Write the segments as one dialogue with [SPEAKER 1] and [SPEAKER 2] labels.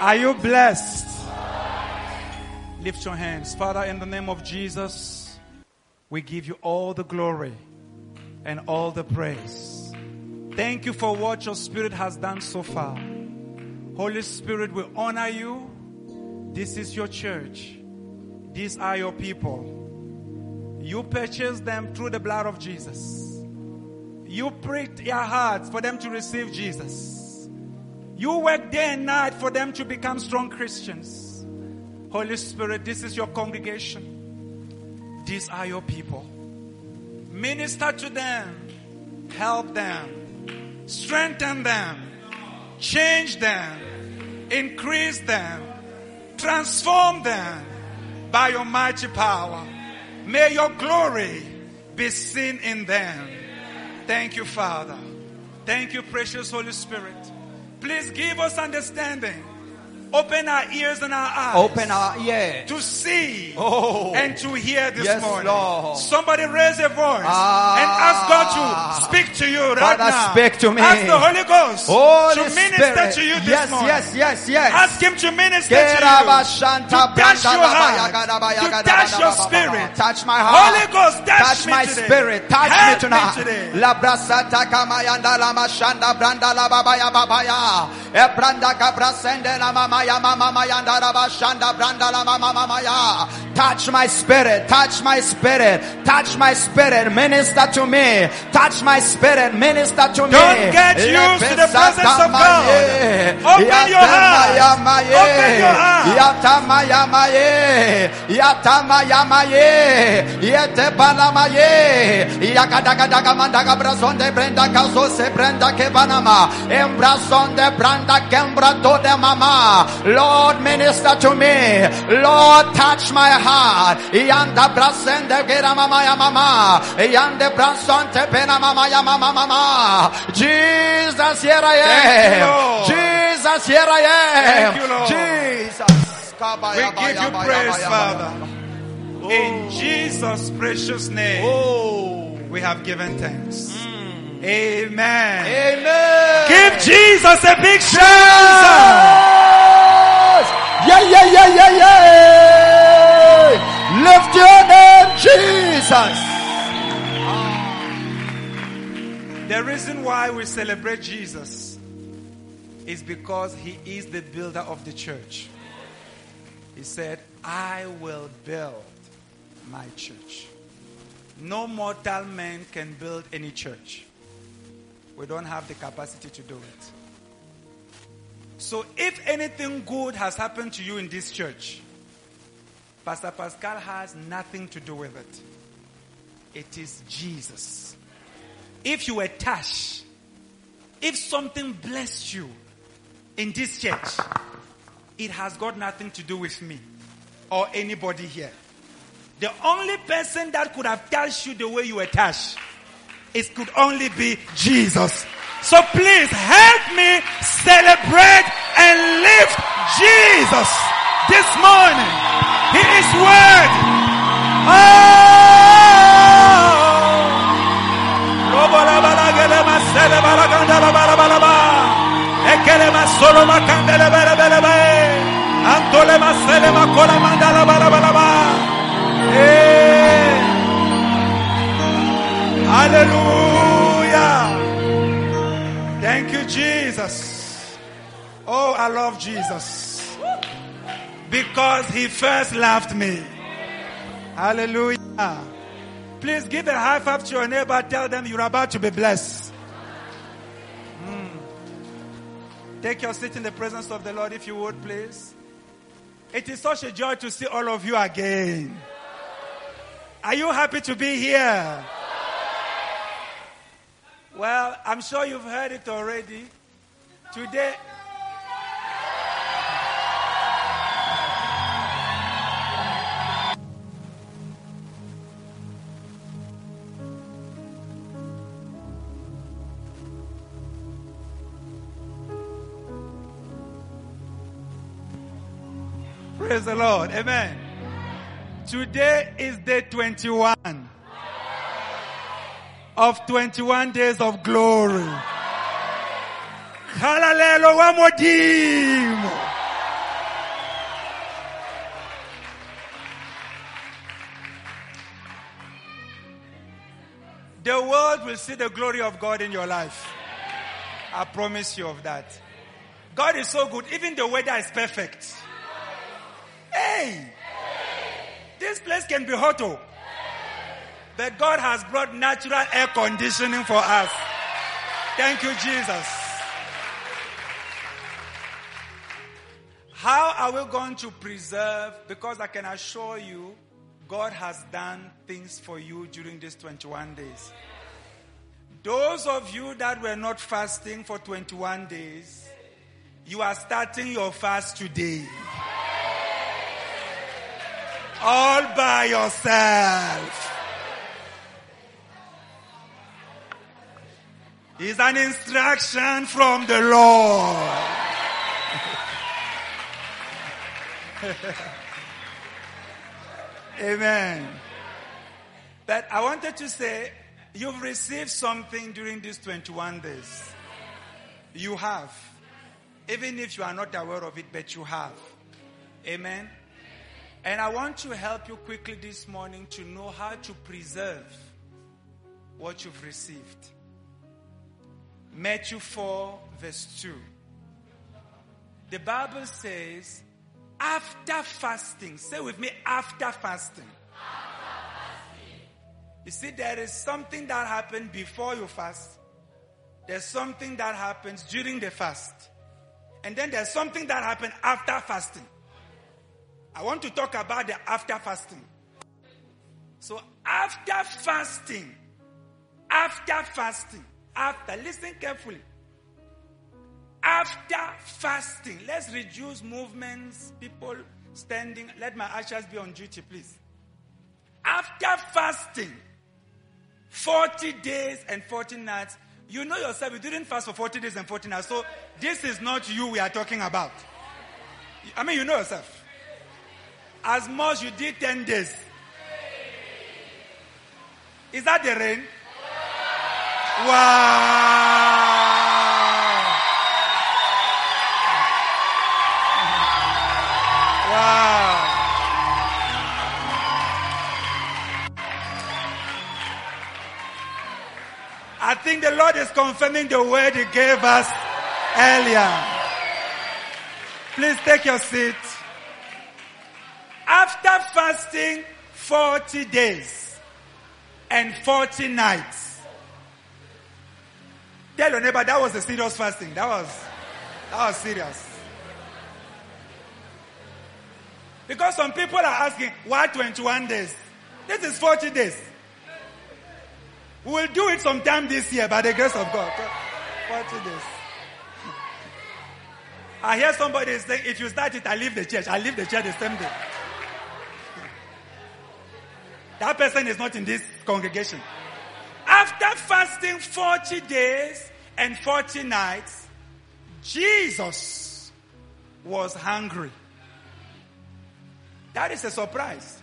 [SPEAKER 1] Are you blessed? Lift your hands. Father, in the name of Jesus, we give you all the glory and all the praise. Thank you for what your Spirit has done so far. Holy Spirit, we honor you. This is your church. These are your people. You purchased them through the blood of Jesus. You pricked their hearts for them to receive Jesus. You work day and night for them to become strong Christians. Holy Spirit, this is your congregation. These are your people. Minister to them. Help them. Strengthen them. Change them. Increase them. Transform them by your mighty power. May your glory be seen in them. Thank you, Father. Thank you, precious Holy Spirit. Please give us understanding. Open our ears and our eyes.
[SPEAKER 2] Open our ears
[SPEAKER 1] to see and to hear this morning.
[SPEAKER 2] Lord.
[SPEAKER 1] Somebody raise a voice and ask God to speak to you right
[SPEAKER 2] Father,
[SPEAKER 1] now.
[SPEAKER 2] speak to me.
[SPEAKER 1] Ask the Holy Ghost to minister
[SPEAKER 2] Spirit.
[SPEAKER 1] to you this morning.
[SPEAKER 2] Yes.
[SPEAKER 1] Ask Him to minister to you. To touch your heart. To touch your spirit.
[SPEAKER 2] Touch my heart.
[SPEAKER 1] Holy Ghost, touch
[SPEAKER 2] my
[SPEAKER 1] today.
[SPEAKER 2] spirit. Touch
[SPEAKER 1] Help
[SPEAKER 2] me tonight.
[SPEAKER 1] today.
[SPEAKER 2] La brasata kamayanda la mashanda branda la babaya babaya. E branda kabrasende la mama ya mama mayanda la bashanda branda la mama maya. Touch my spirit. Touch my spirit. Touch my spirit. Minister to me. Touch my spirit. Minister to me.
[SPEAKER 1] Don't get used to the presence of God. Open your heart. Open your heart.
[SPEAKER 2] Yatamaya maye. Yatamaya maye. Yetebala maye. Yakadagadaga mandaga brazonde brenda kazo se brenda kebanama. Embrazonde branda kembra to de mama. Lord, minister to me. Lord, touch my heart. Yanda brasende gera mama ya mama. Yande brasonte pena mama ya mama mama. Jesus, here I am. Jesus, here I am.
[SPEAKER 1] Thank you, Lord.
[SPEAKER 2] Jesus.
[SPEAKER 1] We give you praise, Father. In Jesus' precious name, we have given thanks. Amen.
[SPEAKER 2] Amen.
[SPEAKER 1] Give Jesus a big shout.
[SPEAKER 2] Yeah. Lift your name, Jesus.
[SPEAKER 1] The reason why we celebrate Jesus is because He is the builder of the church. He said, I will build my church. No mortal man can build any church. We don't have the capacity to do it. So if anything good has happened to you in this church, Pastor Pascal has nothing to do with it. It is Jesus. If you were touched, if something blessed you in this church, it has got nothing to do with me or anybody here. The only person that could have touched you the way you were touched, it could only be Jesus. So please help me celebrate and lift Jesus this morning. He is worthy. Hallelujah. Thank you, Jesus. Oh, I love Jesus. Because He first loved me. Hallelujah. Please give a high five to your neighbor. Tell them you're about to be blessed. Take your seat in the presence of the Lord if you would, please. It is such a joy to see all of you again. Are you happy to be here? Well, I'm sure you've heard it already. Today, praise the Lord. Amen. Today is day 21 of 21 days of glory. Hallelujah. world will see the glory of God in your life. I promise you of that. God is so good. Even the weather is perfect. Hey! This place can be hot. But God has brought natural air conditioning for us. Thank you, Jesus. How are we going to preserve? Because I can assure you, God has done things for you during these 21 days. Those of you that were not fasting for 21 days, you are starting your fast today. All by yourself. It's an instruction from the Lord. Amen. But I wanted to say, you've received something during these 21 days. You have. Even if you are not aware of it, but you have. Amen. And I want to help you quickly this morning to know how to preserve what you've received. Matthew 4 verse 2. The Bible says, after fasting, say with me, after fasting. You see, there is something that happened before you fast. There's something that happens during the fast. And then there's something that happened after fasting. I want to talk about the after fasting. So after fasting, listen carefully. After fasting, let's reduce movements, people standing. Let my ushers be on duty, please. After fasting, 40 days and 40 nights, you know yourself, you didn't fast for 40 days and 40 nights. So this is not you we are talking about. I mean, you know yourself. As much you did 10 days. Is that the rain? Wow. Wow. I think the Lord is confirming the word He gave us earlier. Please take your seat. After fasting 40 days and 40 nights. Tell your neighbor that was a serious fasting. That was serious. Because some people are asking, why 21 days? This is 40 days. We will do it sometime this year by the grace of God. 40 days. I hear somebody saying, if you start it, I leave the church. I leave the church the same day. That person is not in this congregation. After fasting 40 days and 40 nights, Jesus was hungry. That is a surprise.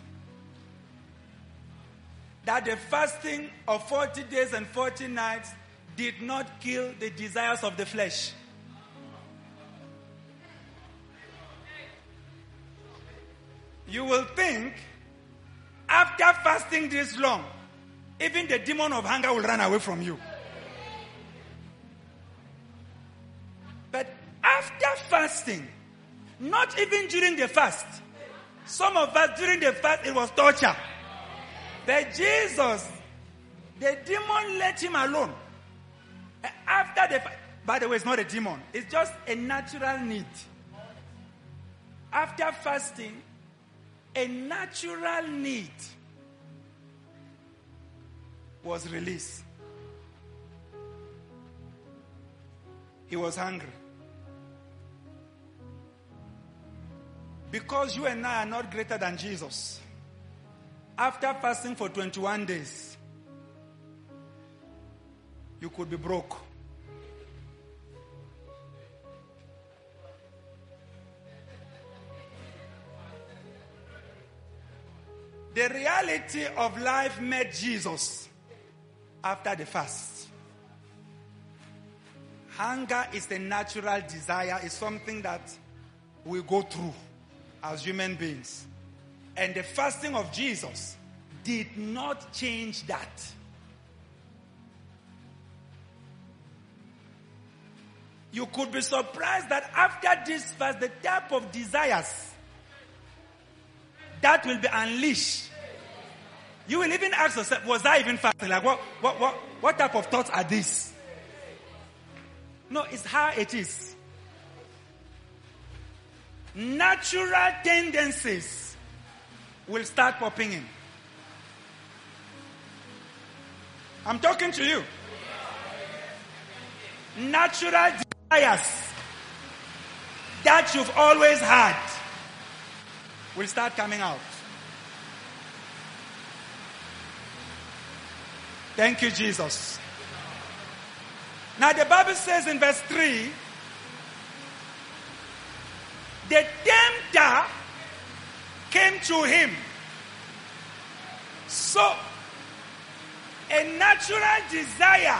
[SPEAKER 1] That the fasting of 40 days and 40 nights did not kill the desires of the flesh. You will think, after fasting this long, even the demon of hunger will run away from you. But after fasting, not even during the fast, some of us during the fast it was torture. But Jesus, the demon let him alone. After the fast, by the way, it's not a demon. It's just a natural need. After fasting, a natural need was released. He was hungry. Because you and I are not greater than Jesus. After fasting for 21 days, you could be broke. The reality of life met Jesus after the fast. Hunger is a natural desire. It's something that we go through as human beings. And the fasting of Jesus did not change that. You could be surprised that after this fast, the type of desires that will be unleashed. You will even ask yourself, was I even fasting? Like, what type of thoughts are these? No, it's how it is. Natural tendencies will start popping in. I'm talking to you. Natural desires that you've always had will start coming out. Thank you, Jesus. Now the Bible says in verse 3, the tempter came to him. So, a natural desire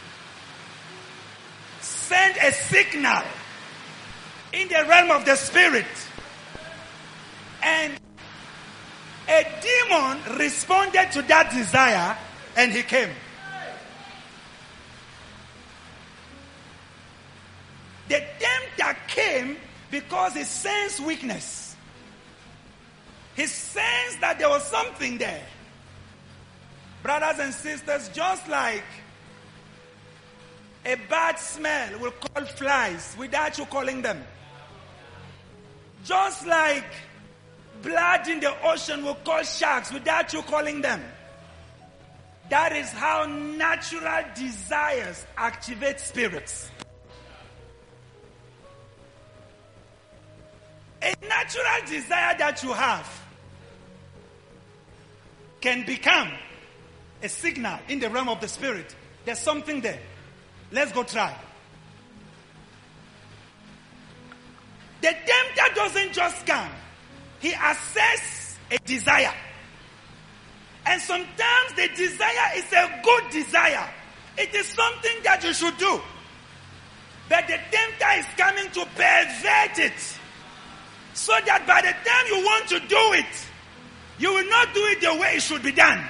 [SPEAKER 1] sent a signal in the realm of the spirit. And a demon responded to that desire and he came. The tempter came because he sensed weakness. He sensed that there was something there. Brothers and sisters, just like a bad smell will call flies without you calling them. Just like blood in the ocean will call sharks without you calling them. That is how natural desires activate spirits. A natural desire that you have can become a signal in the realm of the spirit. There's something there. Let's go try. The tempter doesn't just come. He assesses a desire. And sometimes the desire is a good desire. It is something that you should do. But the tempter is coming to pervert it. So that by the time you want to do it, you will not do it the way it should be done.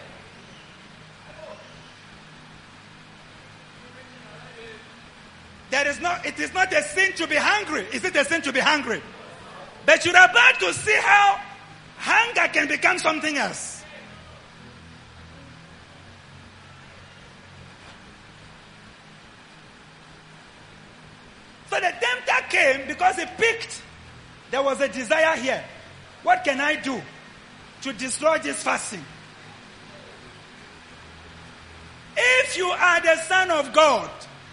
[SPEAKER 1] It is not a sin to be hungry. Is it a sin to be hungry? But you're about to see how hunger can become something else. So the tempter came because he picked. There was a desire here. What can I do to destroy this fasting? If you are the Son of God,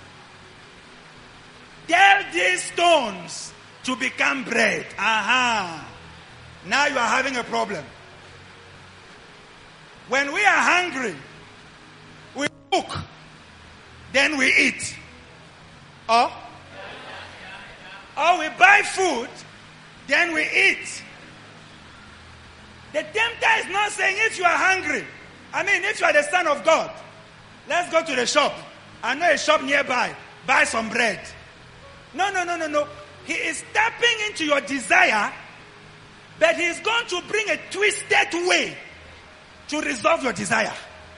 [SPEAKER 1] tell these stones to become bread. Aha. Now you are having a problem. When we are hungry, we cook, then we eat. Or we buy food, then we eat. The tempter is not saying if you are hungry, if you are the Son of God, let's go to the shop. I know a shop nearby. Buy some bread. No. He is tapping into your desire, but he is going to bring a twisted way to resolve your desire.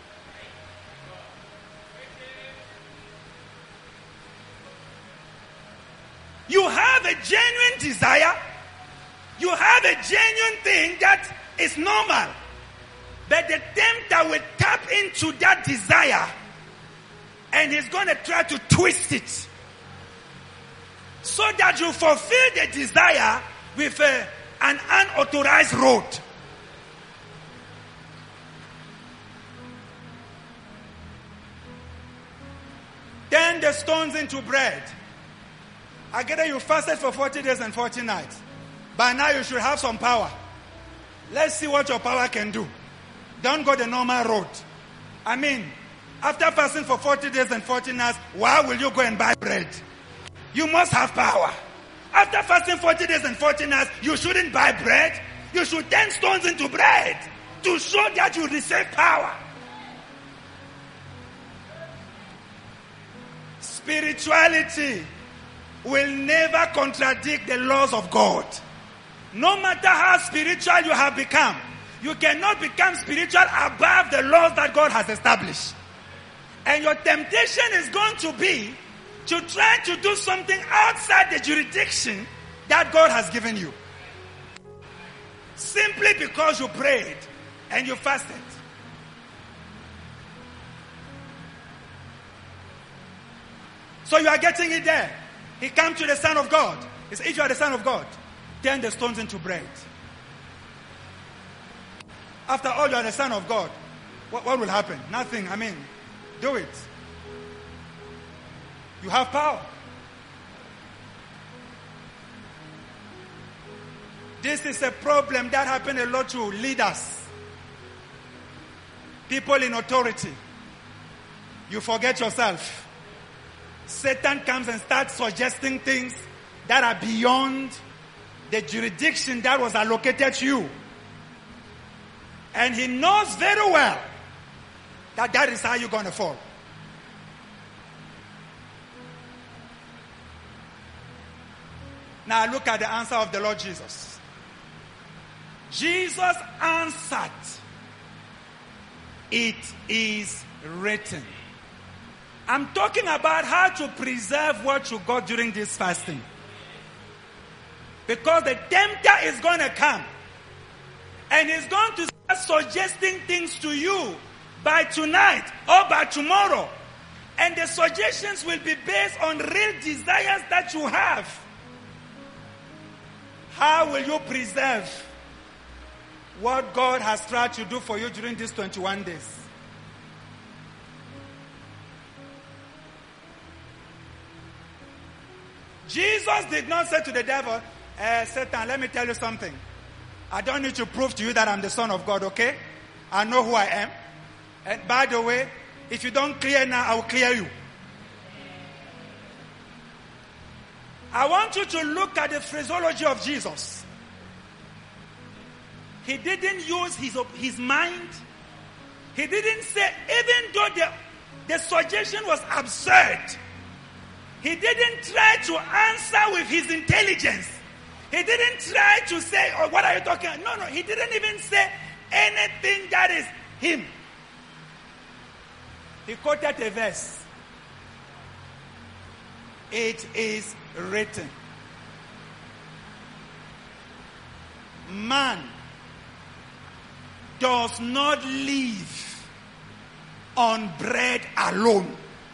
[SPEAKER 1] You have a genuine desire. You have a genuine thing that is normal. But the tempter will tap into that desire and he's going to try to twist it so that you fulfill the desire with an unauthorized road. Turn the stones into bread. I get that you fasted for 40 days and 40 nights. By now you should have some power. Let's see what your power can do. Don't go the normal road. After fasting for 40 days and 40 nights, why will you go and buy bread? You must have power. After fasting 40 days and 40 nights, you shouldn't buy bread. You should turn stones into bread to show that you receive power. Spirituality will never contradict the laws of God. No matter how spiritual you have become, you cannot become spiritual above the laws that God has established. And your temptation is going to be to try to do something outside the jurisdiction that God has given you. Simply because you prayed and you fasted. So you are getting it there. He came to the Son of God. He said, if you are the Son of God, turn the stones into bread. After all, you are the Son of God. What will happen? Nothing. I mean, do it. You have power. This is a problem that happened a lot to leaders. People in authority. You forget yourself. Satan comes and starts suggesting things that are beyond the jurisdiction that was allocated to you. And he knows very well that that is how you're going to fall. Now look at the answer of the Lord Jesus. Jesus answered, "It is written." I'm talking about how to preserve what you got during this fasting. Because the tempter is going to come. And he's going to start suggesting things to you by tonight or by tomorrow. And the suggestions will be based on real desires that you have. How will you preserve what God has tried to do for you during these 21 days? Jesus did not say to the devil, Satan, let me tell you something. I don't need to prove to you that I'm the Son of God, okay? I know who I am. And by the way, if you don't clear now, I will clear you. I want you to look at the phraseology of Jesus. He didn't use his mind. He didn't say, even though the suggestion was absurd, he didn't try to answer with his intelligence. He didn't try to say, oh, what are you talking about? No, he didn't even say anything that is him. He quoted a verse. It is written. Man does not live on bread alone.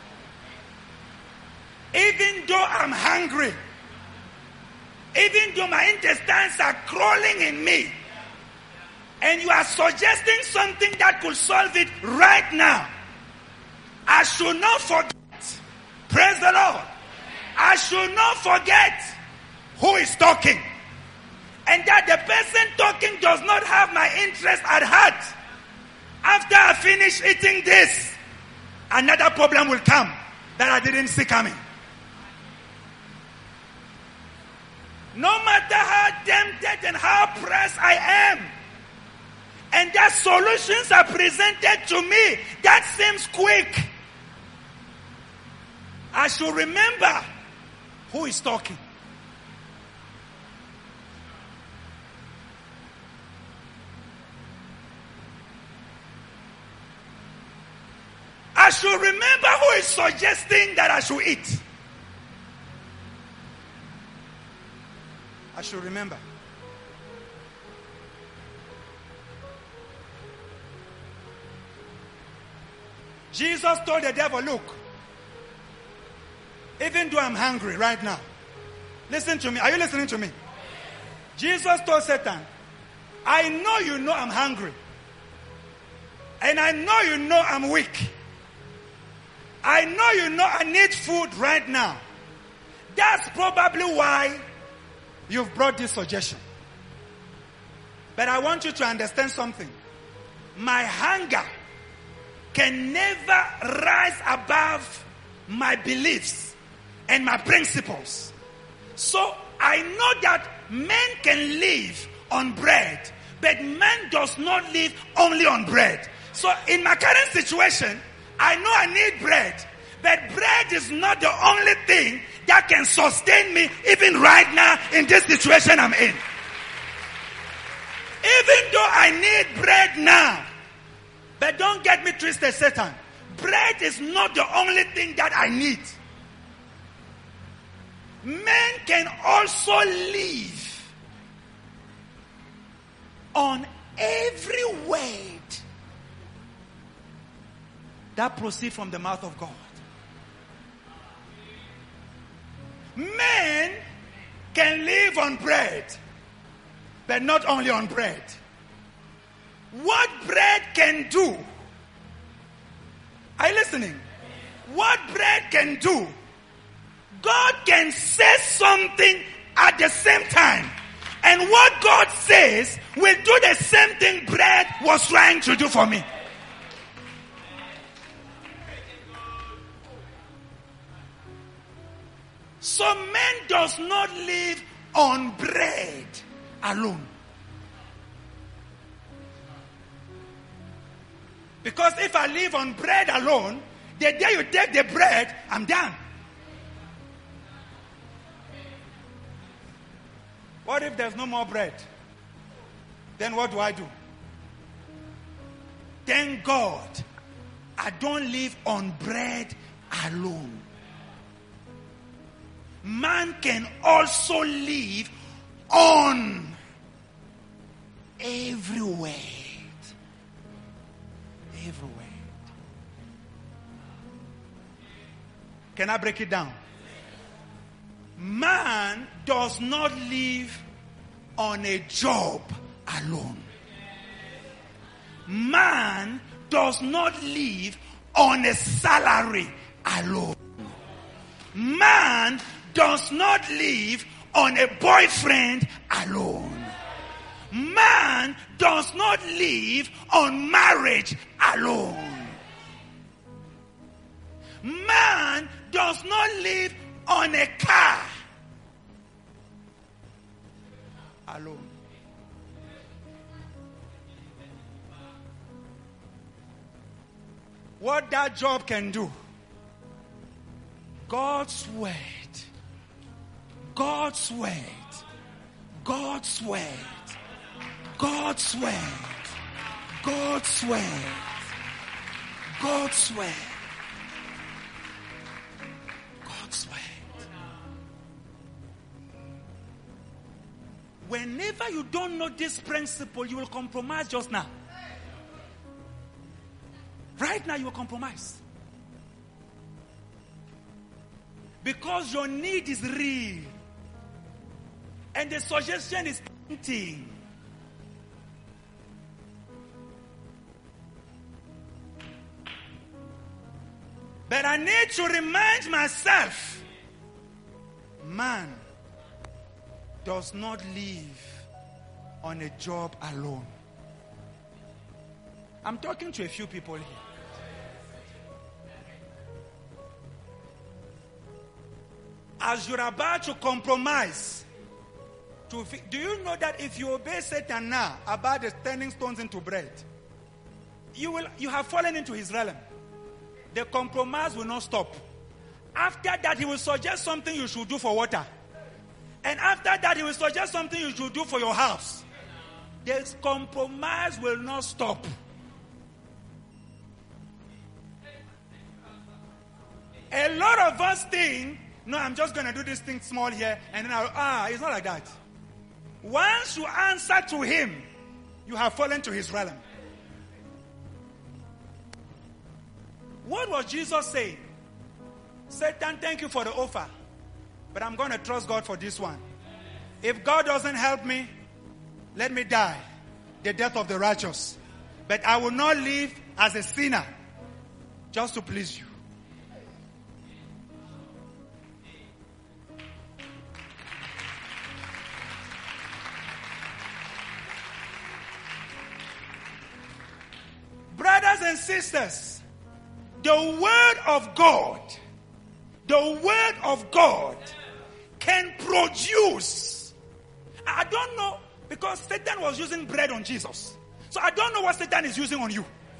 [SPEAKER 1] Even though I'm hungry, even though my intestines are crawling in me, and you are suggesting something that could solve it right now, I should not forget. Praise the Lord. I should not forget who is talking. And that the person talking does not have my interest at heart. After I finish eating this, another problem will come that I didn't see coming. No matter how tempted and how pressed I am, and that solutions are presented to me, that seems quick, I should remember who is talking. I should remember who is suggesting that I should eat. I should remember. Jesus told the devil, look, even though I'm hungry right now, listen to me. Are you listening to me? Jesus told Satan, I know you know I'm hungry. And I know you know I'm weak. I know you know I need food right now. That's probably why you've brought this suggestion. But I want you to understand something. My hunger can never rise above my beliefs and my principles. So I know that men can live on bread, but man does not live only on bread. So in my current situation, I know I need bread, but bread is not the only thing that can sustain me even right now in this situation I'm in. Even though I need bread now, but don't get me twisted, Satan. Bread is not the only thing that I need. men can also live on every word that proceeds from the mouth of God. Men can live on bread, but not only on bread. What bread can do? Are you listening? What bread can do? God can say something at the same time. And what God says will do the same thing bread was trying to do for me. So man does not live on bread alone. Because if I live on bread alone, the day you take the bread, I'm done. What if there's no more bread? Then what do I do? Thank God I don't live on bread alone. Man can also live on every word. Every word. Can I break it down? Man does not live on a job alone. Man does not live on a salary alone. Man does not live on a boyfriend alone. Man does not live on marriage alone. Man does not live on a car alone. What that job can do, God's word, God's word, God's word, God's word, God's word, God's word, God's word. Whenever you don't know this principle, you will compromise just now. Right now, you will compromise. Because your need is real. And the suggestion is tempting. But I need to remind myself, man does not live on a job alone. I'm talking to a few people here. As you're about to compromise, do you know that if you obey Satan now about the turning stones into bread, you have fallen into his realm. The compromise will not stop. After that, he will suggest something you should do for water. And after that, he will suggest something you should do for your house. The compromise will not stop. A lot of us think, no, I'm just going to do this thing small here, and then it's not like that. Once you answer to him, you have fallen to his realm. What was Jesus saying? Satan, thank you for the offer, but I'm going to trust God for this one. If God doesn't help me, let me die the death of the righteous. But I will not live as a sinner just to please you. Brothers and sisters, the word of God can produce. I don't know, because Satan was using bread on Jesus. So I don't know what Satan is using on you.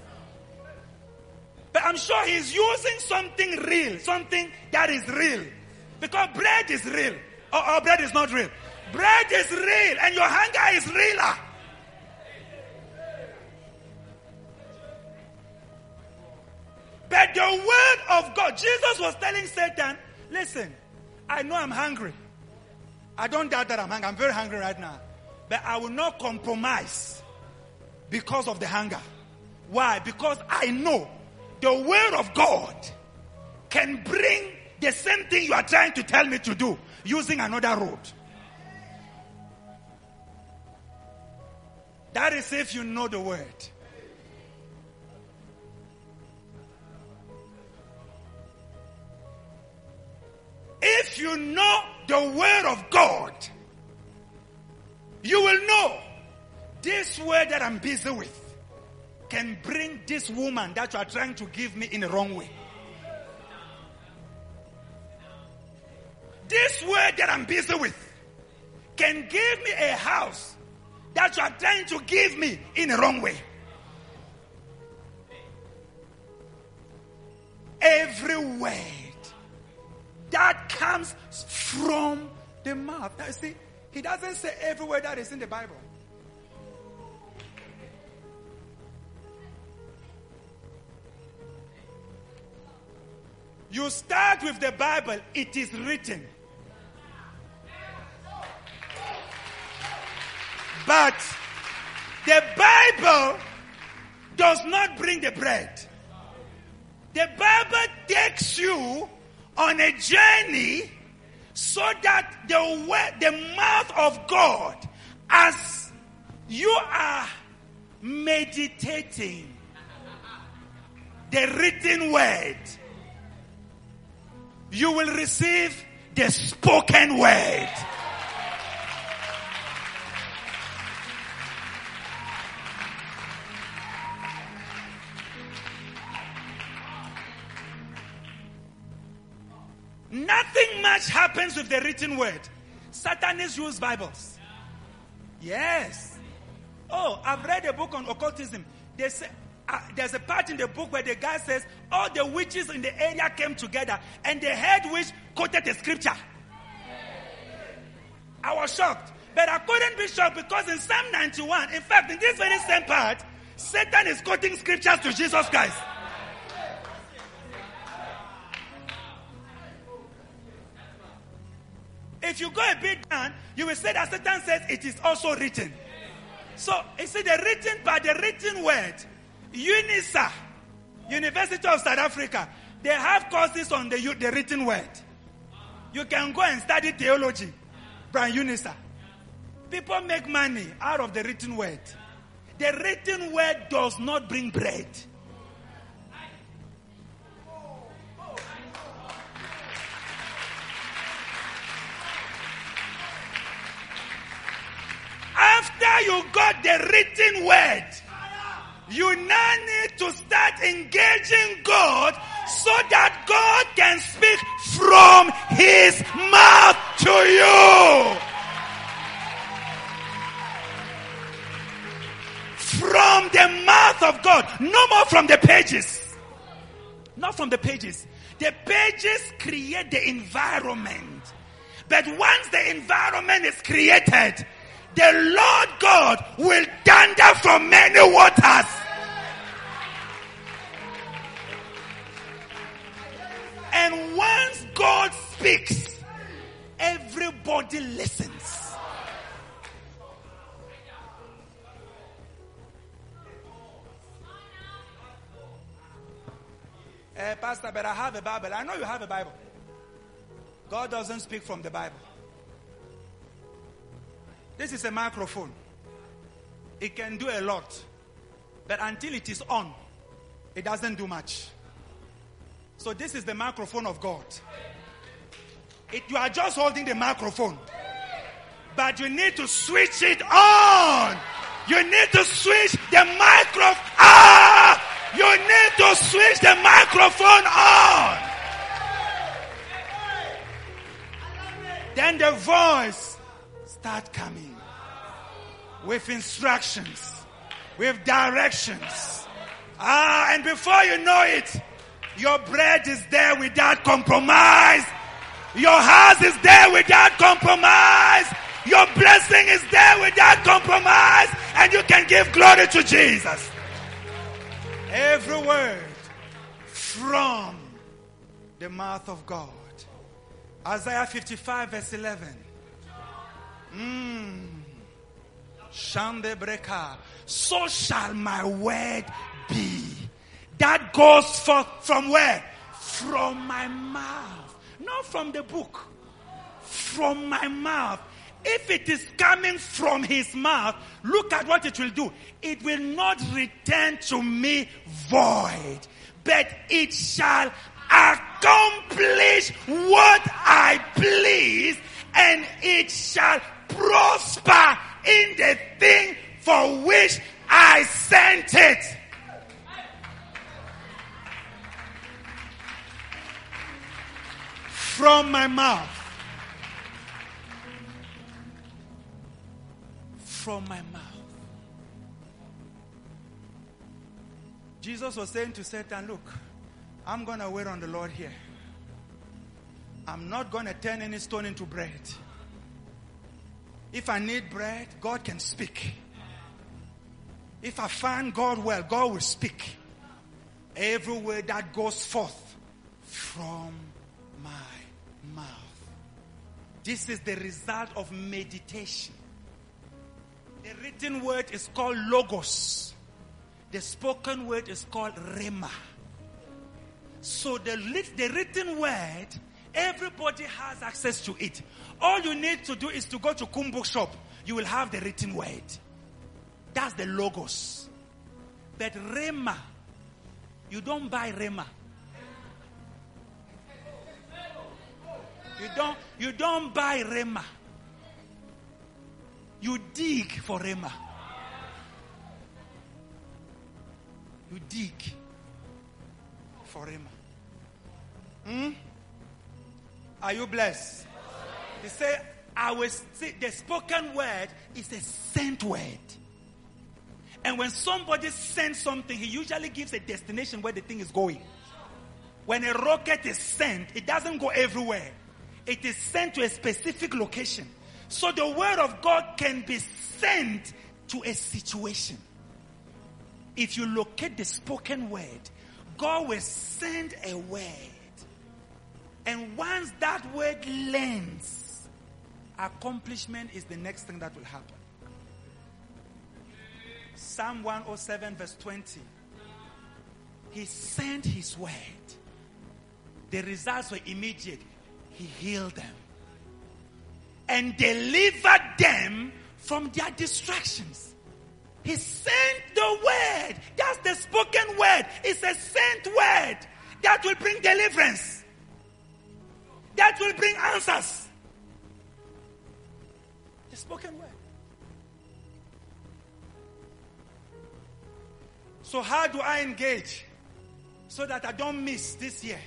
[SPEAKER 1] But I'm sure he's using something real, something that is real. Because bread is real. Or bread is not real. Bread is real, and your hunger is realer. But the word of God, Jesus was telling Satan, listen, I know I'm hungry. I don't doubt that I'm hungry. I'm very hungry right now. But I will not compromise because of the hunger. Why? Because I know the word of God can bring the same thing you are trying to tell me to do using another road. That is if you know the word. If you know the word of God, you will know this word that I'm busy with can bring this woman that you are trying to give me in the wrong way. This word that I'm busy with can give me a house that you are trying to give me in the wrong way. Every word that comes from the mouth. Now, see, he doesn't say every word that is in the Bible. You start with the Bible, it is written. But the Bible does not bring the bread. The Bible takes you on a journey so that the mouth of God, as you are meditating the written word, you will receive the spoken word. Nothing much happens with the written word. Satanists use Bibles. Yes. Oh, I've read a book on occultism. They say, there's a part in the book where the guy says all the witches in the area came together and the head witch quoted the scripture. I was shocked. But I couldn't be shocked because in Psalm 91, in fact, in this very same part, Satan is quoting scriptures to Jesus Christ. If you go a bit down, you will say that Satan says it is also written. So, you see the written part, the written word, UNISA, University of South Africa, they have courses on the written word. You can go and study theology, Brian UNISA. People make money out of the written word. The written word does not bring bread. After you got the written word, you now need to start engaging God so that God can speak from his mouth to you. From the mouth of God. No more from the pages. Not from the pages. The pages create the environment. But once the environment is created, the Lord God will thunder from many waters. And once God speaks, everybody listens. Pastor, but I have a Bible. I know you have a Bible. God doesn't speak from the Bible. This is a microphone. It can do a lot. But until it is on, it doesn't do much. So this is the microphone of God. You are just holding the microphone. But you need to switch it on. You need to switch the microphone. You need to switch the microphone on. Then the voice start coming with instructions, with directions. And before you know it, your bread is there without compromise. Your house is there without compromise. Your blessing is there without compromise. And you can give glory to Jesus. Every word from the mouth of God. Isaiah 55 verse 11. Shande breka. So shall my word be. That goes forth from where? From my mouth. Not from the book. From my mouth. If it is coming from his mouth, look at what it will do. It will not return to me void, but it shall accomplish what I please, and it shall prosper in the thing for which I sent it. From my mouth. From my mouth. Jesus was saying to Satan, look, I'm going to wait on the Lord here. I'm not going to turn any stone into bread. If I need bread, God can speak. If I find God well, God will speak. Every word that goes forth from my mouth. This is the result of meditation. The written word is called logos. The spoken word is called rhema. So the written word, everybody has access to it. All you need to do is to go to Kum Bookshop. You will have the written word. That's the logos. But rhema, you don't buy rhema. You don't buy rhema. You dig for rhema. You dig for rhema. Are you blessed? He said, the spoken word is a sent word. And when somebody sends something, he usually gives a destination where the thing is going. When a rocket is sent, it doesn't go everywhere. It is sent to a specific location. So the word of God can be sent to a situation. If you locate the spoken word, God will send a word. And once that word lands, accomplishment is the next thing that will happen. Psalm 107 verse 20. He sent his word. The results were immediate. He healed them and delivered them from their distractions. He sent the word. That's the spoken word. It's a sent word that will bring deliverance. That will bring answers. The spoken word. So how do I engage so that I don't miss this year?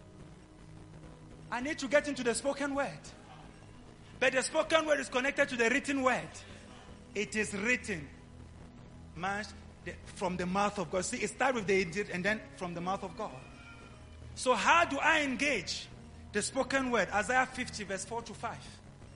[SPEAKER 1] I need to get into the spoken word. But the spoken word is connected to the written word. It is written. From the mouth of God. See, it starts with the indeed and then from the mouth of God. So how do I engage the spoken word? Isaiah 50 verse 4 to 5.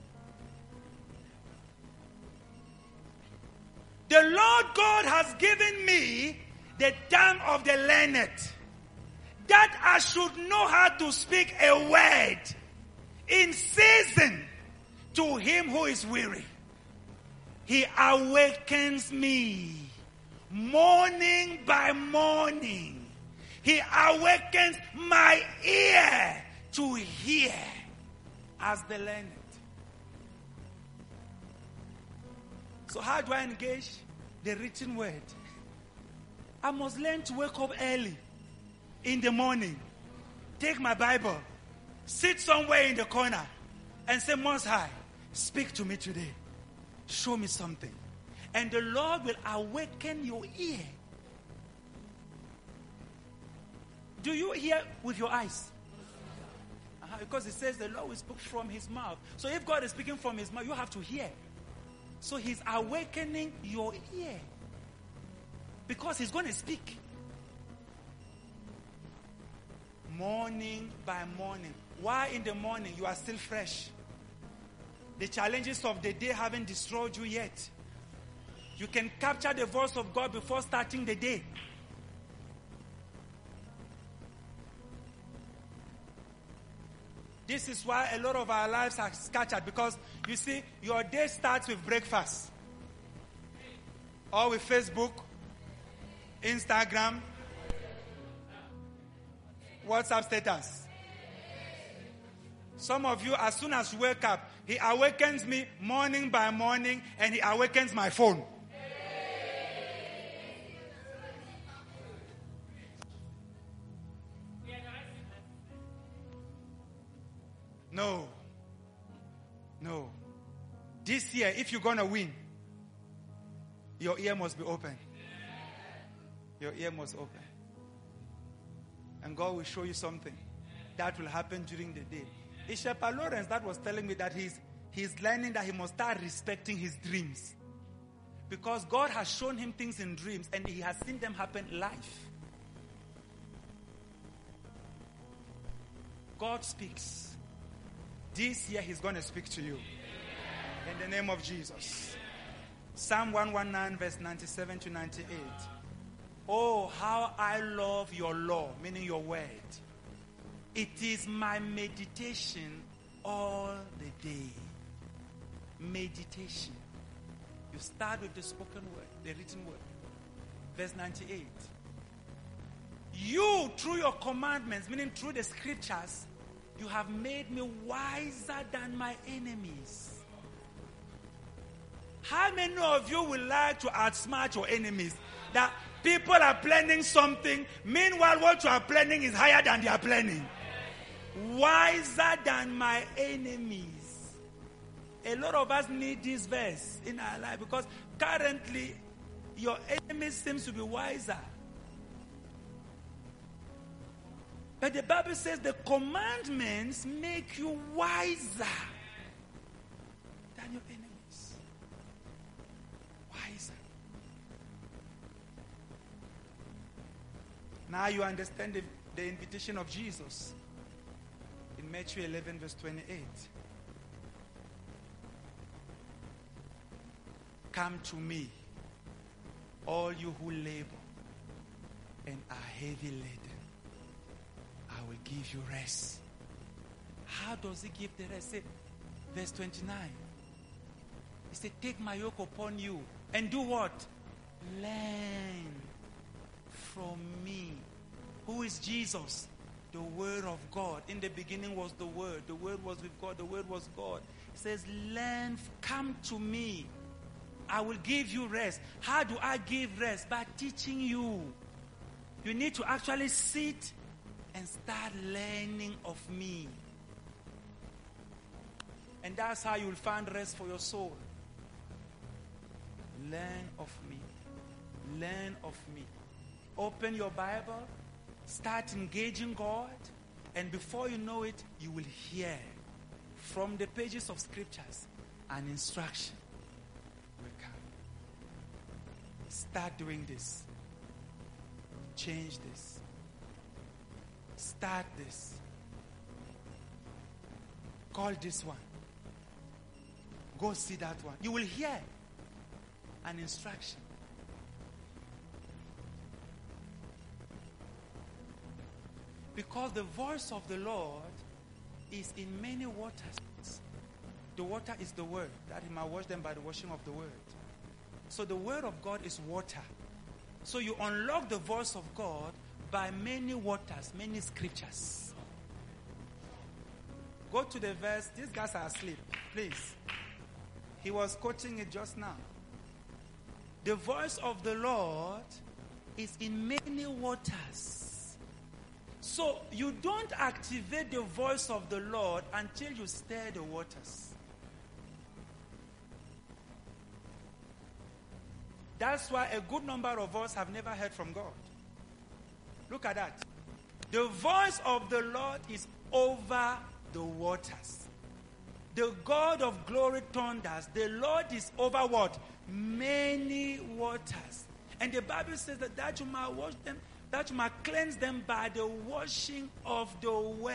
[SPEAKER 1] The Lord God has given me the tongue of the learned, that I should know how to speak a word in season to him who is weary. He awakens me morning by morning. He awakens my ear to hear as the learned. So how do I engage the written word? I must learn to wake up early in the morning. Take my Bible, sit somewhere in the corner and say, Most High, speak to me today. Show me something. And the Lord will awaken your ear. Do you hear with your eyes? Because it says the Lord will speak from his mouth. So if God is speaking from his mouth, you have to hear. So he's awakening your ear. Because he's going to speak. Morning by morning. Why in the morning? You are still fresh. The challenges of the day haven't destroyed you yet. You can capture the voice of God before starting the day. This is why a lot of our lives are scattered, because you see, your day starts with breakfast, or with Facebook, Instagram, WhatsApp status. Some of you, as soon as you wake up, he awakens me morning by morning, and he awakens my phone. No. No. This year, if you're going to win, your ear must be open. Your ear must open. And God will show you something that will happen during the day. It's Shepherd Lawrence that was telling me that he's learning that he must start respecting his dreams. Because God has shown him things in dreams and he has seen them happen live. God speaks. This year he's going to speak to you. In the name of Jesus. Psalm 119 verse 97 to 98. Oh, how I love your law, meaning your word. It is my meditation all the day. Meditation. You start with the spoken word, the written word. Verse 98. You, through your commandments, meaning through the scriptures, you have made me wiser than my enemies. How many of you would like to outsmart your enemies? That people are planning something, meanwhile what you are planning is higher than they are planning. Wiser than my enemies. A lot of us need this verse in our life because currently your enemy seems to be wiser. But the Bible says the commandments make you wiser than your enemies. Wiser. Now you understand the invitation of Jesus in Matthew 11 verse 28. Come to me, all you who labor and are heavy laden. I will give you rest. How does he give the rest? Say, verse 29. He said, take my yoke upon you and do what? Learn from me. Who is Jesus? The Word of God. In the beginning was the Word. The Word was with God. The Word was God. He says, learn, come to me. I will give you rest. How do I give rest? By teaching you. You need to actually sit and start learning of me. And that's how you'll find rest for your soul. Learn of me. Learn of me. Open your Bible. Start engaging God. And before you know it, you will hear from the pages of scriptures an instruction will come. Start doing this. Change this. Start this. Call this one. Go see that one. You will hear an instruction. Because the voice of the Lord is in many waters. The water is the word, that he might wash them by the washing of the word. So the word of God is water. So you unlock the voice of God by many waters, many scriptures. Go to the verse. These guys are asleep. Please. He was quoting it just now. The voice of the Lord is in many waters. So you don't activate the voice of the Lord until you stir the waters. That's why a good number of us have never heard from God. Look at that. The voice of the Lord is over the waters. The God of glory thunders. The Lord is over what? Many waters. And the Bible says that you might wash them, that you might cleanse them by the washing of the word.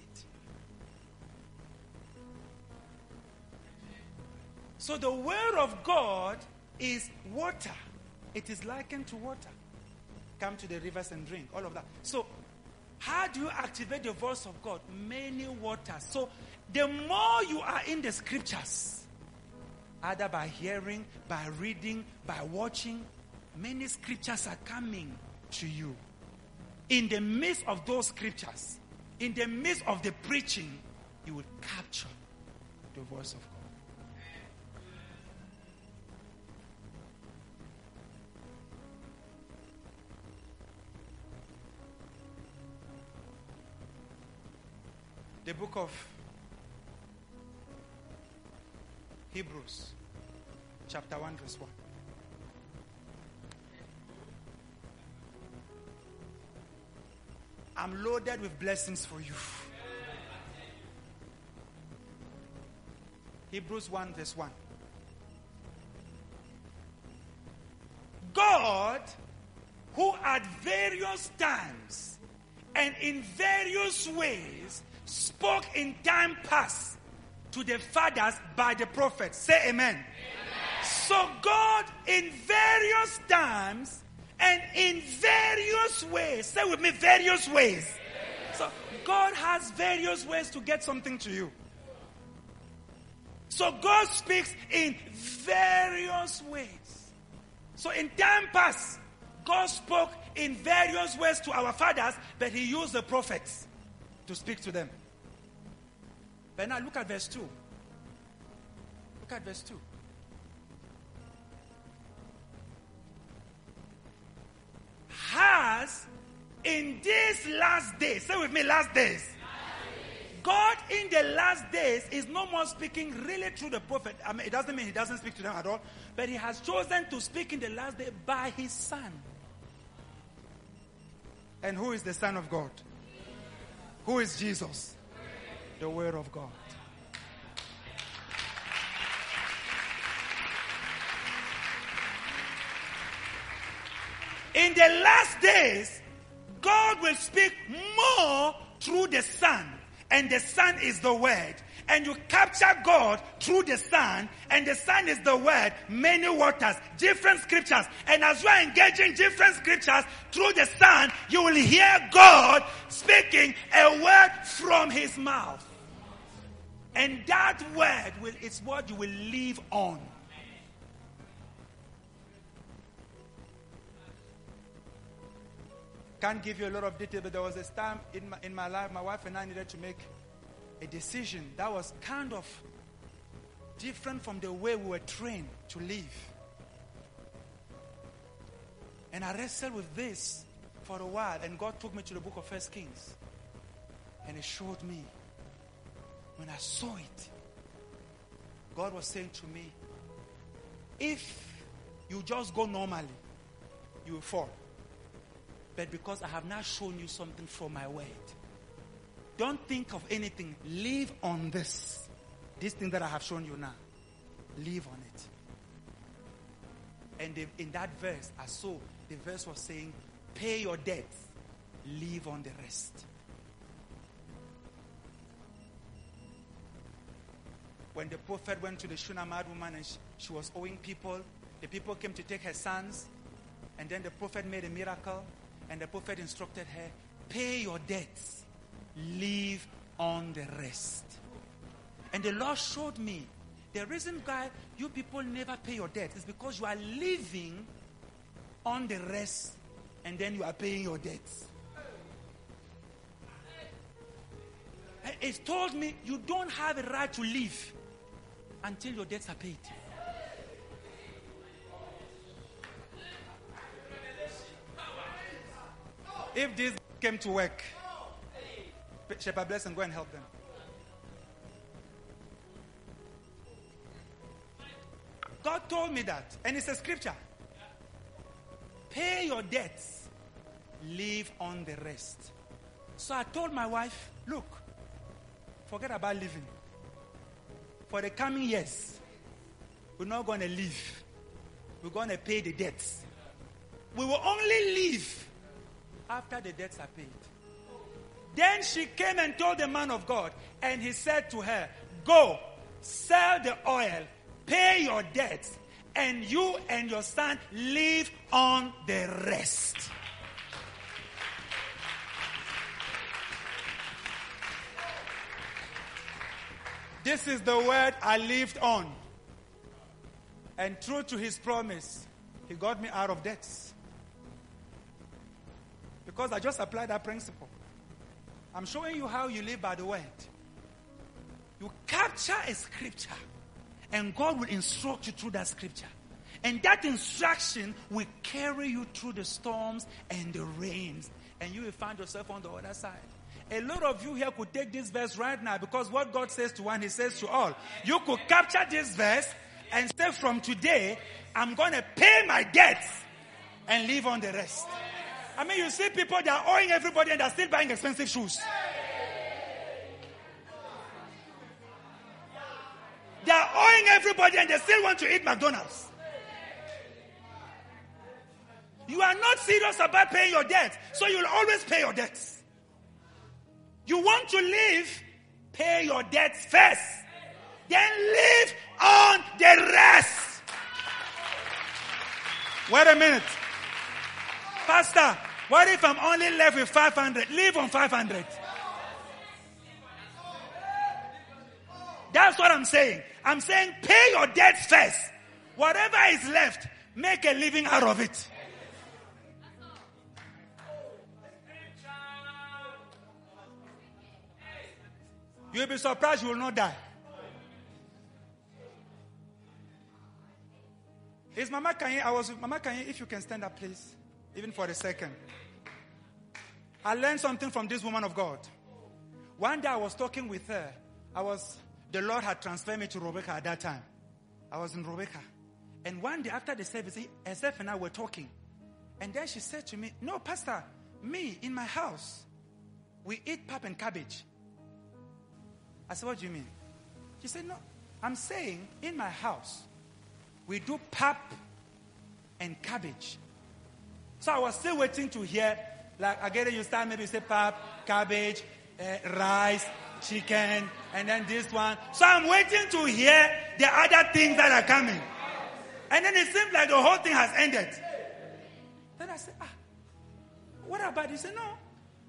[SPEAKER 1] So the word of God is water. It is likened to water. Come to the rivers and drink. All of that. So How do you activate the voice of God? Many waters. So the more you are in the scriptures, either by hearing, by reading, by watching, many scriptures are coming to you. In the midst of those scriptures, in the midst of the preaching, you will capture the voice of God. The book of Hebrews, chapter 1, verse 1. I'm loaded with blessings for you. Hebrews 1, verse 1. God, who at various times and in various ways spoke in time past to the fathers by the prophets. Say amen. Amen. So God in various times and in various ways. Say with me, various ways. So God has various ways to get something to you. So God speaks in various ways. So in time past, God spoke in various ways to our fathers, but he used the prophets to speak to them. But now look at verse 2. Look at verse 2. Has in these last days, say with me, last days. God in the last days is no more speaking really through the prophet. I mean, it doesn't mean he doesn't speak to them at all, but he has chosen to speak in the last day by his Son. And who is the Son of God? Who is Jesus? The Word of God. In the last days, God will speak more through the Son, and the Son is the Word. And you capture God through the Son, and the Son is the Word, many waters, different scriptures. And as you are engaging different scriptures through the Son, you will hear God speaking a word from his mouth. And that word is what you will live on. Can't give you a lot of detail, but there was a time in my life, my wife and I needed to make a decision that was kind of different from the way we were trained to live. And I wrestled with this for a while, and God took me to the book of 1 Kings. And he showed me. When I saw it, God was saying to me, if you just go normally, you will fall. But because I have now shown you something from my word, don't think of anything. Live on this. This thing that I have shown you now. Live on it. And in that verse, I saw the verse was saying, pay your debts. Live on the rest. When the prophet went to the Shunammite woman and she was owing people, the people came to take her sons. And then the prophet made a miracle. And the prophet instructed her, pay your debts, live on the rest. And the Lord showed me, the reason why you people never pay your debts is because you are living on the rest and then you are paying your debts. It told me you don't have a right to live until your debts are paid. If this came to work, Shepherd bless and go and help them. God told me that, and it's a scripture. Pay your debts, live on the rest. So I told my wife, look, forget about living. For the coming years, we're not going to live. We're going to pay the debts. We will only live after the debts are paid. Then she came and told the man of God, and he said to her, go, sell the oil, pay your debts, and you and your son live on the rest. This is the word I lived on. And true to his promise, he got me out of debts. Because I just applied that principle. I'm showing you how you live by the word. You capture a scripture, and God will instruct you through that scripture. And that instruction will carry you through the storms and the rains. And you will find yourself on the other side. A lot of you here could take this verse right now, because what God says to one, he says to all. You could capture this verse and say, from today, I'm going to pay my debts and live on the rest. I mean, you see people, they are owing everybody and they're still buying expensive shoes. They are owing everybody and they still want to eat McDonald's. You are not serious about paying your debts, so you'll always pay your debts. You want to live, pay your debts first. Then live on the rest. Wait a minute. Pastor, what if I'm only left with 500? Live on 500. That's what I'm saying. I'm saying pay your debts first. Whatever is left, make a living out of it. You'll be surprised you will not die. Is Mama Kanye? I was with Mama Kanye. If you can stand up, please, even for a second. I learned something from this woman of God. One day I was talking with her. The Lord had transferred me to Rebecca at that time. I was in Rebecca. And one day after the service, herself and I were talking. And then she said to me, no, Pastor, me, in my house, we eat pap and cabbage. I said, what do you mean? She said, no, I'm saying in my house, we do pap and cabbage. So I was still waiting to hear, like, I get it, you start maybe say pap, cabbage, rice, chicken, and then this one. So I'm waiting to hear the other things that are coming. And then it seems like the whole thing has ended. Then I said, what about it? He said, no,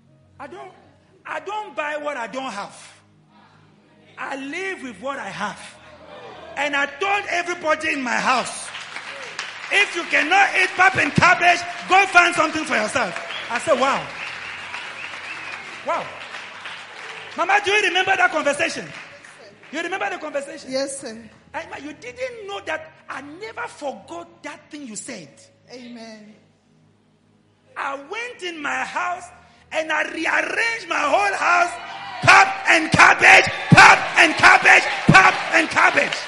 [SPEAKER 1] I don't buy what I don't have. I live with what I have. And I told everybody in my house, if you cannot eat pap and cabbage, go find something for yourself. I said, wow. Wow. Mama, do you remember that conversation? You remember the conversation?
[SPEAKER 3] Yes, sir.
[SPEAKER 1] You didn't know that I never forgot that thing you said.
[SPEAKER 3] Amen.
[SPEAKER 1] I went in my house and I rearranged my whole house. Pap and cabbage, pap and cabbage, pap and cabbage.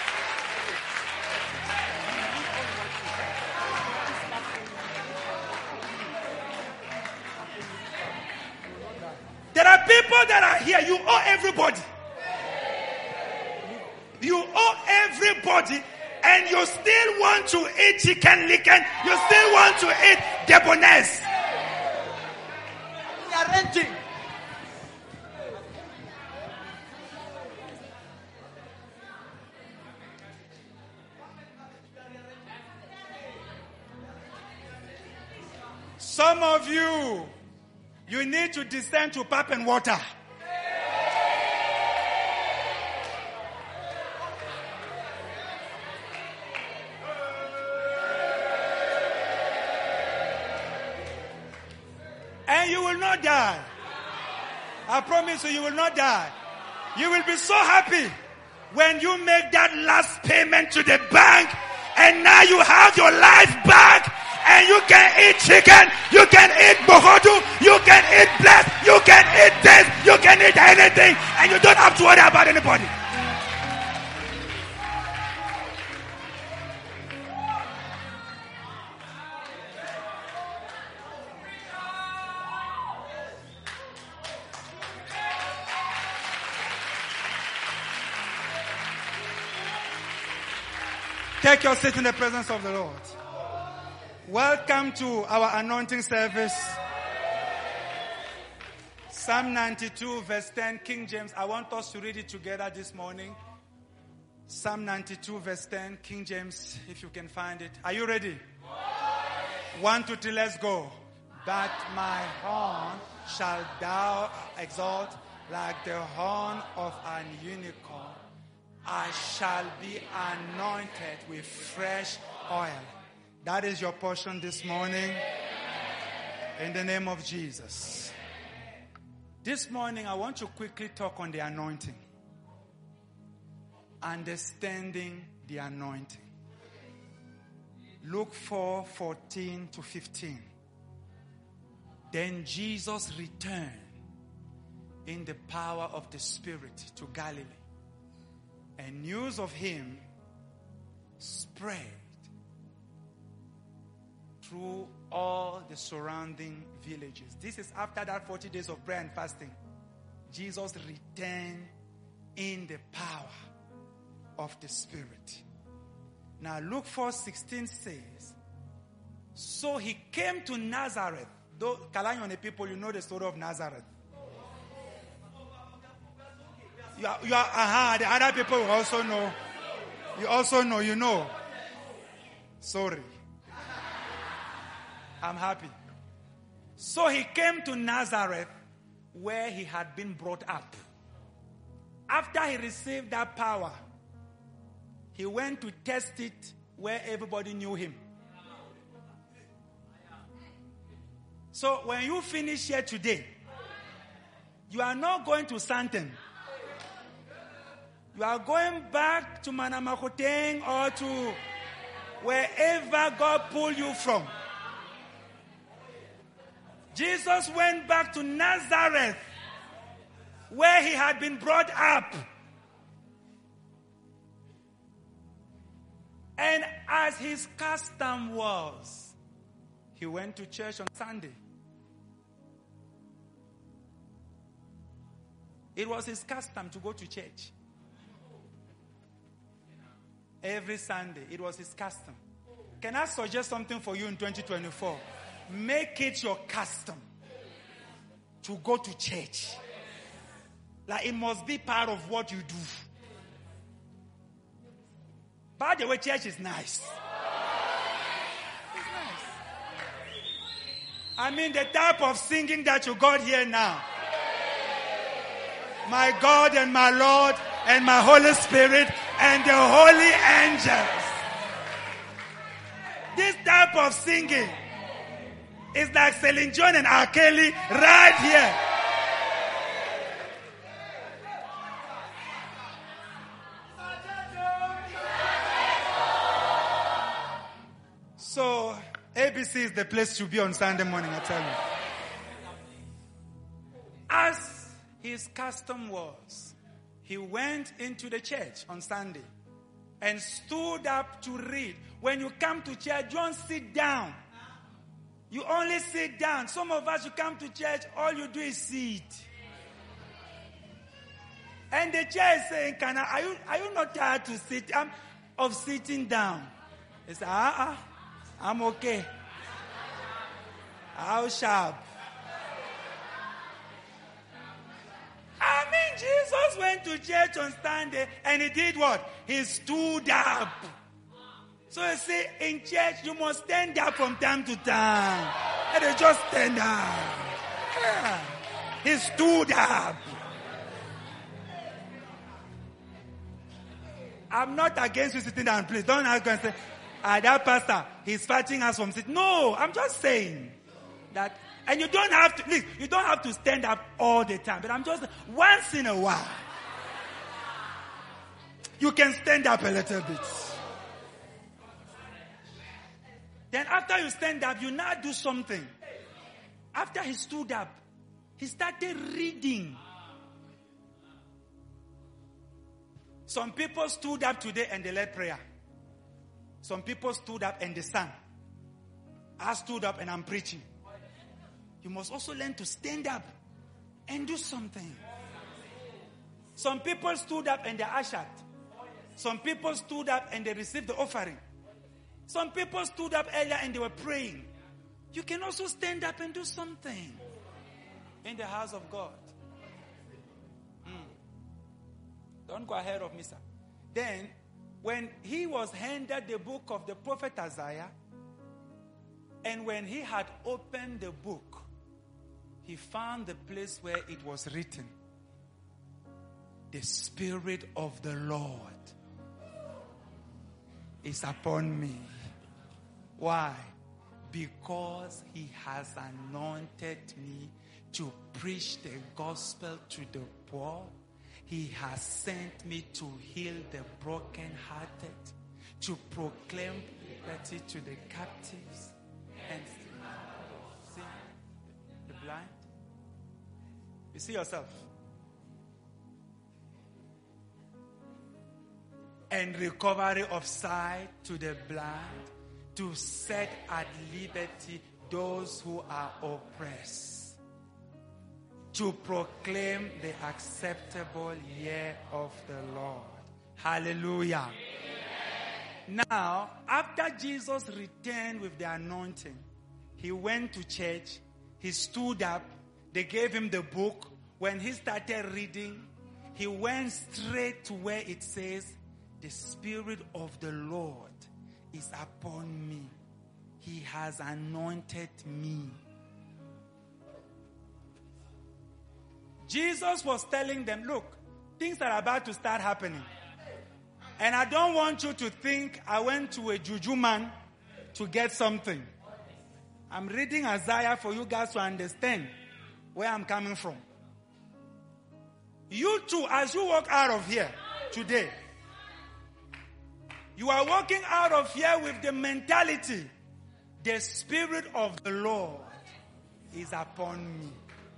[SPEAKER 1] There are people that are here. You owe everybody. You owe everybody. And you still want to eat chicken licken. You still want to eat debonaise.
[SPEAKER 2] Rearranging.
[SPEAKER 1] Some of you need to descend to pap and water. And you will not die. I promise you, you will not die. You will be so happy when you make that last payment to the bank and now you have your life back. And you can eat chicken, you can eat bohodu, you can eat bless, you can eat this, you can eat anything, and you don't have to worry about anybody. Take your seat in the presence of the Lord. Welcome to our anointing service. Psalm 92 verse 10, King James. I want us to read it together this morning. Psalm 92 verse 10, King James, if you can find it. Are you ready? 1, 2, 3, let's go. But my horn shall thou exalt, like the horn of an unicorn, I shall be anointed with fresh oil. That is your portion this morning. In the name of Jesus. This morning, I want to quickly talk on the anointing. Understanding the anointing. Luke 4:14 to 15. Then Jesus returned in the power of the Spirit to Galilee, and news of him spread through all the surrounding villages. This is after that 40 days of prayer and fasting. Jesus returned in the power of the Spirit. Now Luke 4:16 says, so he came to Nazareth. Though Kalanyone people, you know the story of Nazareth. The other people will also know. You also know, you know. Sorry. I'm happy. So he came to Nazareth where he had been brought up. After he received that power, he went to test it where everybody knew him. So when you finish here today, you are not going to Santen. You are going back to Manamakoteng or to wherever God pulled you from. Jesus went back to Nazareth where he had been brought up. And as his custom was, he went to church on Sunday. It was his custom to go to church. Every Sunday, it was his custom. Can I suggest something for you in 2024? Make it your custom to go to church. Like it must be part of what you do. By the way, church is nice. It's nice. I mean, the type of singing that you got here now. My God and my Lord and my Holy Spirit and the holy angels. This type of singing is like Celine Dion and R. Kelly right here. So, ABC is the place to be on Sunday morning, I tell you. As his custom was, he went into the church on Sunday and stood up to read. When you come to church, don't sit down. You only sit down. Some of us, you come to church, all you do is sit. And the chair is saying, are you not tired to sit? Of sitting down? He said, I'm okay. How sharp. I mean, Jesus went to church on Sunday and he did what? He stood up. So you see, in church, you must stand up from time to time. And they just stand up. Yeah. He stood up. I'm not against you sitting down, please. Don't ask and say, that pastor, he's fighting us from sitting. No, I'm just saying that. And you don't have to, please, you don't have to stand up all the time. But I'm just, once in a while, you can stand up a little bit. Then after you stand up, you now do something. After he stood up, he started reading. Some people stood up today and they led prayer. Some people stood up and they sang. I stood up and I'm preaching. You must also learn to stand up and do something. Some people stood up and they ushered. Some people stood up and they received the offering. Some people stood up earlier and they were praying. You can also stand up and do something in the house of God. Don't go ahead of me, sir. Then, when he was handed the book of the prophet Isaiah, and when he had opened the book, he found the place where it was written, The Spirit of the Lord is upon me. Why? Because He has anointed me to preach the gospel to the poor. He has sent me to heal the brokenhearted, to proclaim liberty to the captives and see the blind. You see yourself. And recovery of sight to the blind, to set at liberty those who are oppressed, to proclaim the acceptable year of the Lord. Hallelujah. Amen. Now, after Jesus returned with the anointing, he went to church, he stood up, they gave him the book. When he started reading, he went straight to where it says, "The Spirit of the Lord is upon me. He has anointed me." Jesus was telling them, look, things are about to start happening. And I don't want you to think I went to a juju man to get something. I'm reading Isaiah for you guys to understand where I'm coming from. You too, as you walk out of here today, you are walking out of here with the mentality, the Spirit of the Lord is upon me.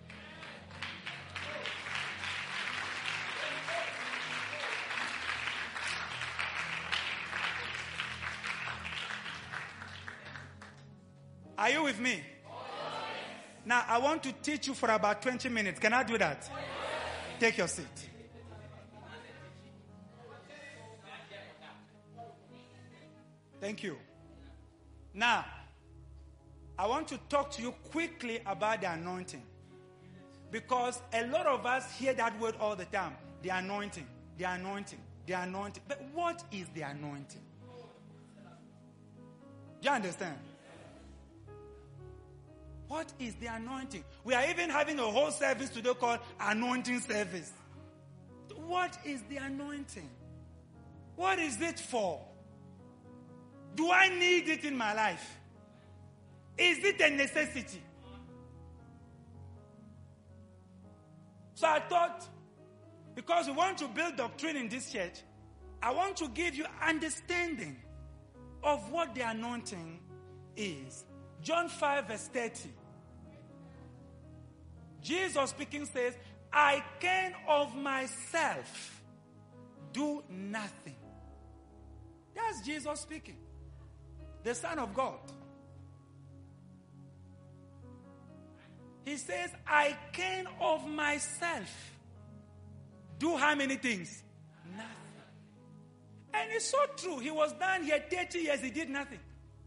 [SPEAKER 1] Are you with me? Now, I want to teach you for about 20 minutes. Can I do that? Take your seat. Thank you. Now, I want to talk to you quickly about the anointing. Because a lot of us hear that word all the time. The anointing, the anointing, the anointing. But what is the anointing? Do you understand? What is the anointing? We are even having a whole service today called anointing service. What is the anointing? What is it for? Do I need it in my life? Is it a necessity? So I thought, because we want to build doctrine in this church, I want to give you understanding of what the anointing is. John 5 verse 30. Jesus speaking says, I can of myself do nothing. That's Jesus speaking. The Son of God. He says, I can of myself do how many things? Nothing. And it's so true. He was down here 30 years, he did nothing.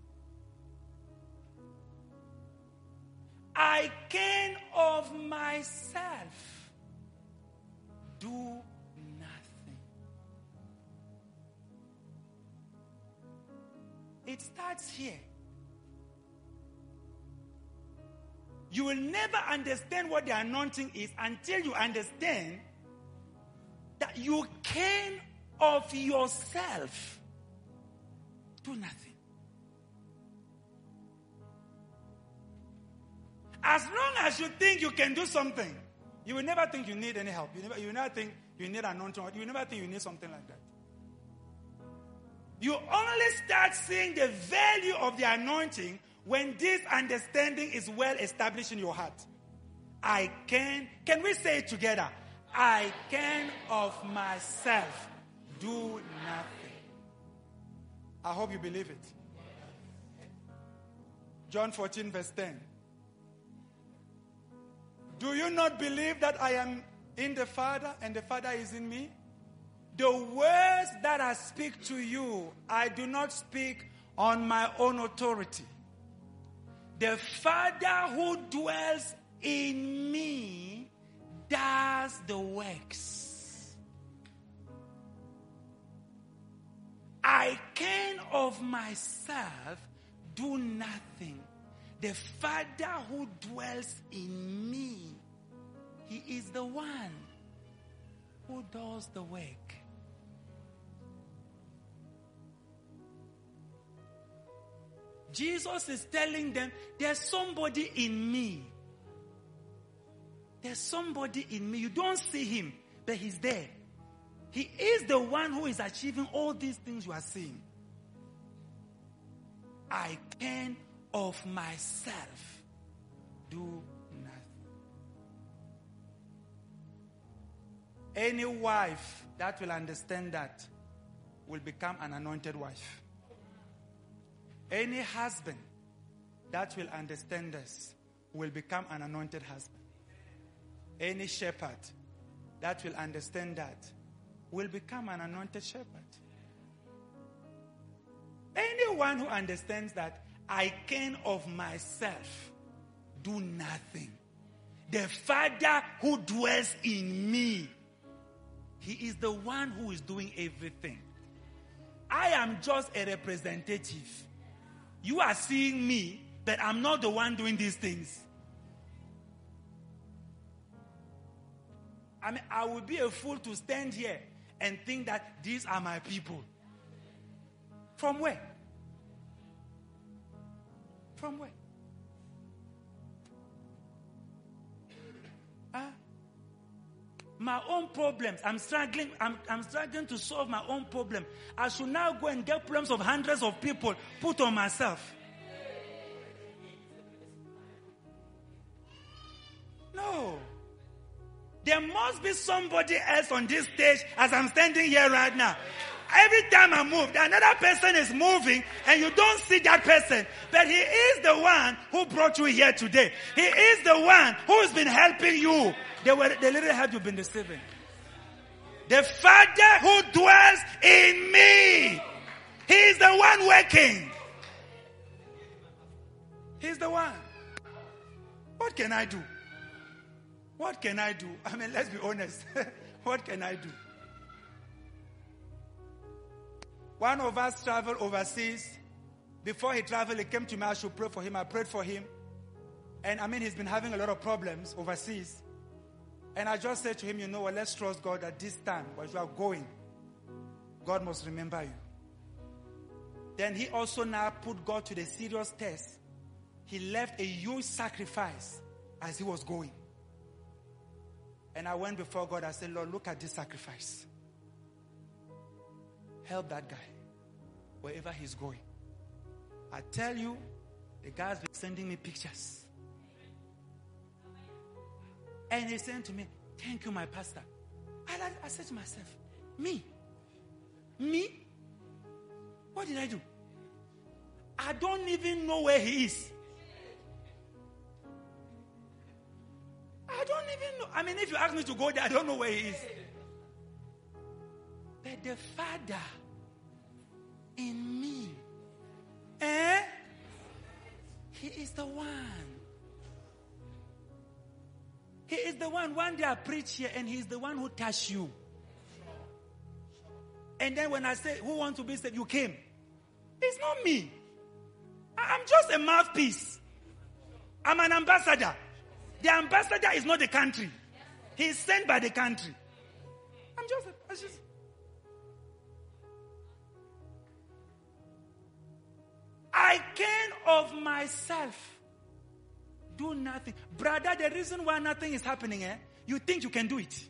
[SPEAKER 1] I can of myself do nothing. It starts here. You will never understand what the anointing is until you understand that you can of yourself do nothing. As long as you think you can do something, you will never think you need any help. You will never think you need anointing. You will never think you need something like that. You only start seeing the value of the anointing when this understanding is well established in your heart. I can we say it together? I can of myself do nothing. I hope you believe it. John 14 verse 10. Do you not believe that I am in the Father and the Father is in me? The words that I speak to you, I do not speak on my own authority. The Father who dwells in me does the works. I can of myself do nothing. The Father who dwells in me, He is the one who does the work. Jesus is telling them, there's somebody in me. There's somebody in me. You don't see him, but he's there. He is the one who is achieving all these things you are seeing. I can of myself do nothing. Any wife that will understand that will become an anointed wife. Any husband that will understand this will become an anointed husband. Any shepherd that will understand that will become an anointed shepherd. Anyone who understands that I can of myself do nothing. The Father who dwells in me, he is the one who is doing everything. I am just a representative. You are seeing me, but I'm not the one doing these things. I mean, I would be a fool to stand here and think that these are my people. From where? From where? My own problems. I'm struggling to solve my own problem. I should now go and get problems of hundreds of people put on myself. No. There must be somebody else on this stage as I'm standing here right now. Every time I move, another person is moving and you don't see that person. But he is the one who brought you here today. He is the one who's been helping you. The little help you've been receiving. The Father who dwells in me. He is the one working. He's the one. What can I do? What can I do? I mean, let's be honest. What can I do? One of us traveled overseas. Before he traveled, he came to me. I should pray for him. I prayed for him. And I mean, he's been having a lot of problems overseas. And I just said to him, you know what, let's trust God at this time, while you are going, God must remember you. Then he also now put God to the serious test. He left a huge sacrifice as he was going. And I went before God. I said, Lord, look at this sacrifice. Help that guy wherever he's going. I tell you, the guy's been sending me pictures. And he's saying to me, thank you, my pastor. I said to myself, me? What did I do? I don't even know where he is. I don't even know. I mean, if you ask me to go there, I don't know where he is. But the Father in me, he is the one. He is the one. One day I preach here and he's the one who touched you. And then when I say, who wants to be saved? You came. It's not me. I'm just a mouthpiece. I'm an ambassador. The ambassador is not the country. He's sent by the country. I can of myself do nothing. Brother, the reason why nothing is happening, you think you can do it.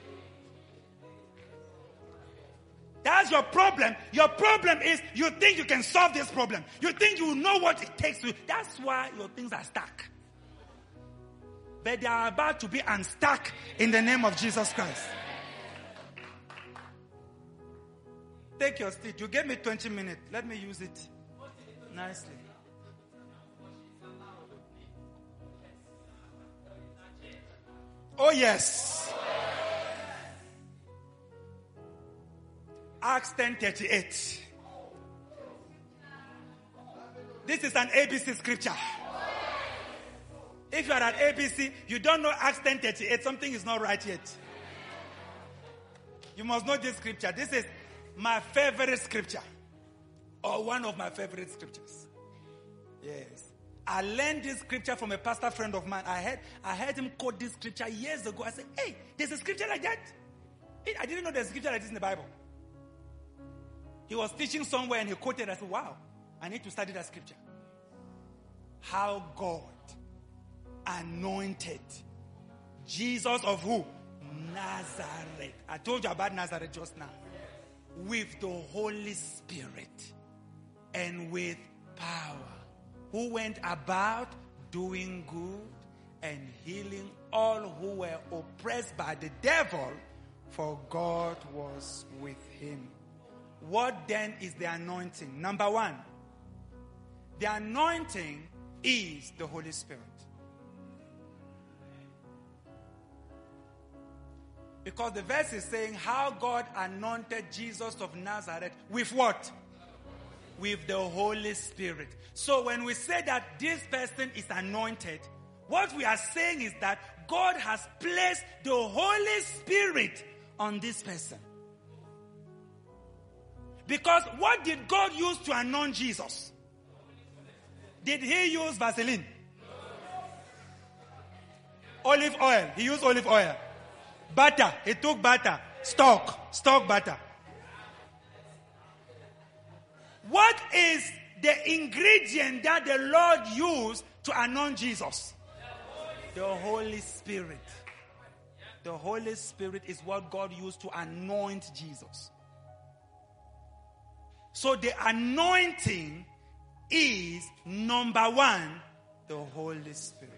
[SPEAKER 1] That's your problem. Your problem is you think you can solve this problem. You think you know what it takes to. That's why your things are stuck. But they are about to be unstuck in the name of Jesus Christ. Take your seat. You gave me 20 minutes. Let me use it nicely. Oh yes. Acts 10:38. This is an ABC scripture. If you are at ABC, you don't know Acts 10:38, something is not right yet. You must know this scripture. This is my favorite scripture. Or one of my favorite scriptures. Yes. I learned this scripture from a pastor friend of mine. I heard him quote this scripture years ago. I said, hey, there's a scripture like that. I didn't know there's scripture like this in the Bible. He was teaching somewhere and he quoted. I said, wow, I need to study that scripture. How God anointed Jesus of who? Nazareth. I told you about Nazareth just now. With the Holy Spirit and with power. Who went about doing good and healing all who were oppressed by the devil, for God was with him. What then is the anointing? Number one, the anointing is the Holy Spirit. Because the verse is saying how God anointed Jesus of Nazareth with what? With the Holy Spirit. So when we say that this person is anointed, what we are saying is that God has placed the Holy Spirit on this person. Because what did God use to anoint Jesus? Did he use Vaseline? Olive oil. He used olive oil. Butter. He took butter. Stock butter. What is the ingredient that the Lord used to anoint Jesus? The Holy Spirit. The Holy Spirit is what God used to anoint Jesus. So the anointing is, number one, the Holy Spirit.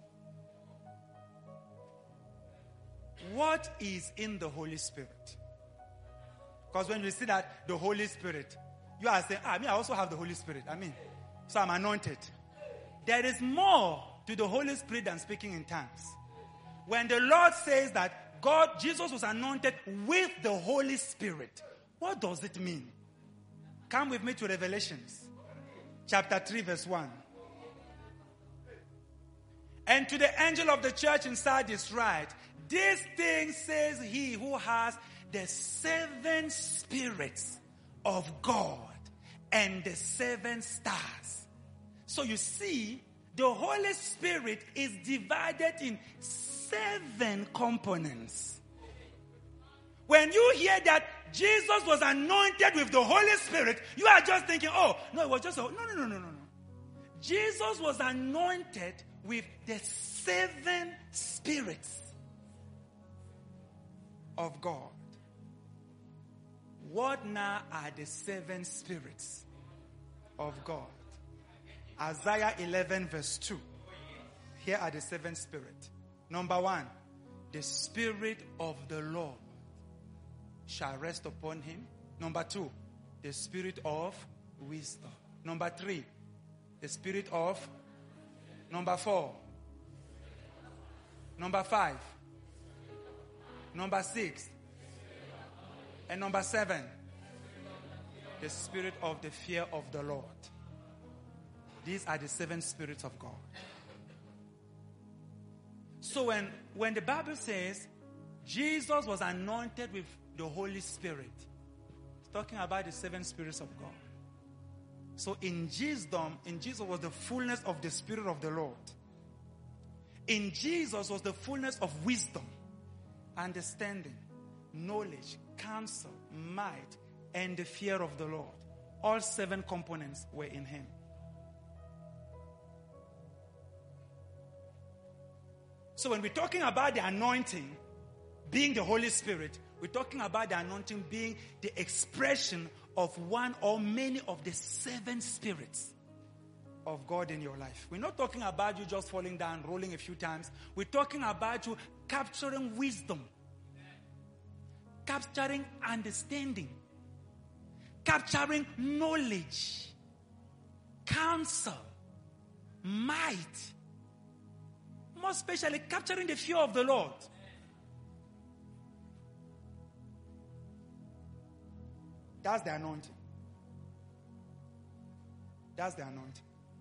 [SPEAKER 1] What is in the Holy Spirit? Because when we see that the Holy Spirit, you are saying, I also have the Holy Spirit. So I'm anointed. There is more to the Holy Spirit than speaking in tongues. When the Lord says that Jesus was anointed with the Holy Spirit, what does it mean? Come with me to Revelations, chapter 3, verse 1. And to the angel of the church in Sardis write, this thing says he who has the 7 spirits of God and the 7 stars. So you see, the Holy Spirit is divided in 7 components. When you hear that Jesus was anointed with the Holy Spirit, you are just thinking, it was just no. Jesus was anointed with the 7 spirits of God. What now are the 7 spirits of God? Isaiah 11 verse 2. Here are the 7 spirits. Number 1, the Spirit of the Lord shall rest upon him. Number 2, the Spirit of wisdom. Number 3, the Spirit of. Number 4. Number 5. Number 6. And number 7, the Spirit of the fear of the Lord. These are the 7 spirits of God. So when the Bible says Jesus was anointed with the Holy Spirit, it's talking about the 7 spirits of God. So in Jesus was the fullness of the Spirit of the Lord. In Jesus was the fullness of wisdom, understanding, knowledge, counsel, might, and the fear of the Lord. All 7 components were in him. So when we're talking about the anointing being the Holy Spirit, we're talking about the anointing being the expression of one or many of the 7 spirits of God in your life. We're not talking about you just falling down, rolling a few times. We're talking about you capturing wisdom, capturing understanding, capturing knowledge, counsel, might, more especially capturing the fear of the Lord. That's the anointing. That's the anointing.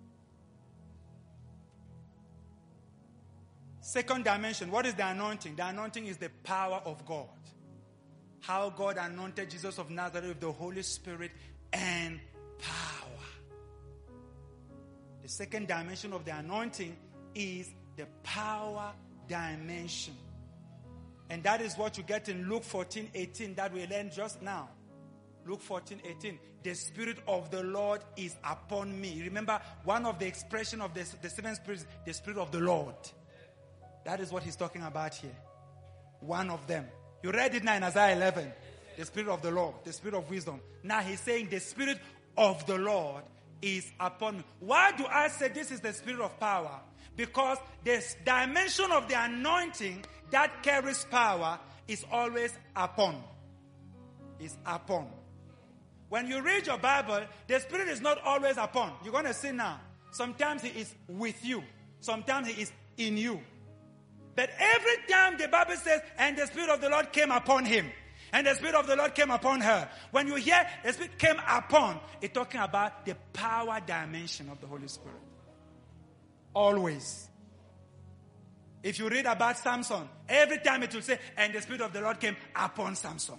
[SPEAKER 1] Second dimension, what is the anointing? The anointing is the power of God. How God anointed Jesus of Nazareth with the Holy Spirit and power. The second dimension of the anointing is the power dimension. And that is what you get in Luke 14:18 that we learned just now. Luke 14:18. The Spirit of the Lord is upon me. Remember, one of the expression of the seven spirits, the Spirit of the Lord. That is what he's talking about here. One of them. You read it now in Isaiah 11. The Spirit of the Lord, the Spirit of wisdom. Now he's saying the Spirit of the Lord is upon me. Why do I say this is the Spirit of power? Because this dimension of the anointing that carries power is always upon. Is upon. When you read your Bible, the Spirit is not always upon. You're going to see now. Sometimes he is with you. Sometimes he is in you. But every time the Bible says, and the Spirit of the Lord came upon him, and the Spirit of the Lord came upon her. When you hear the Spirit came upon, it's talking about the power dimension of the Holy Spirit. Always. If you read about Samson, every time it will say, and the Spirit of the Lord came upon Samson.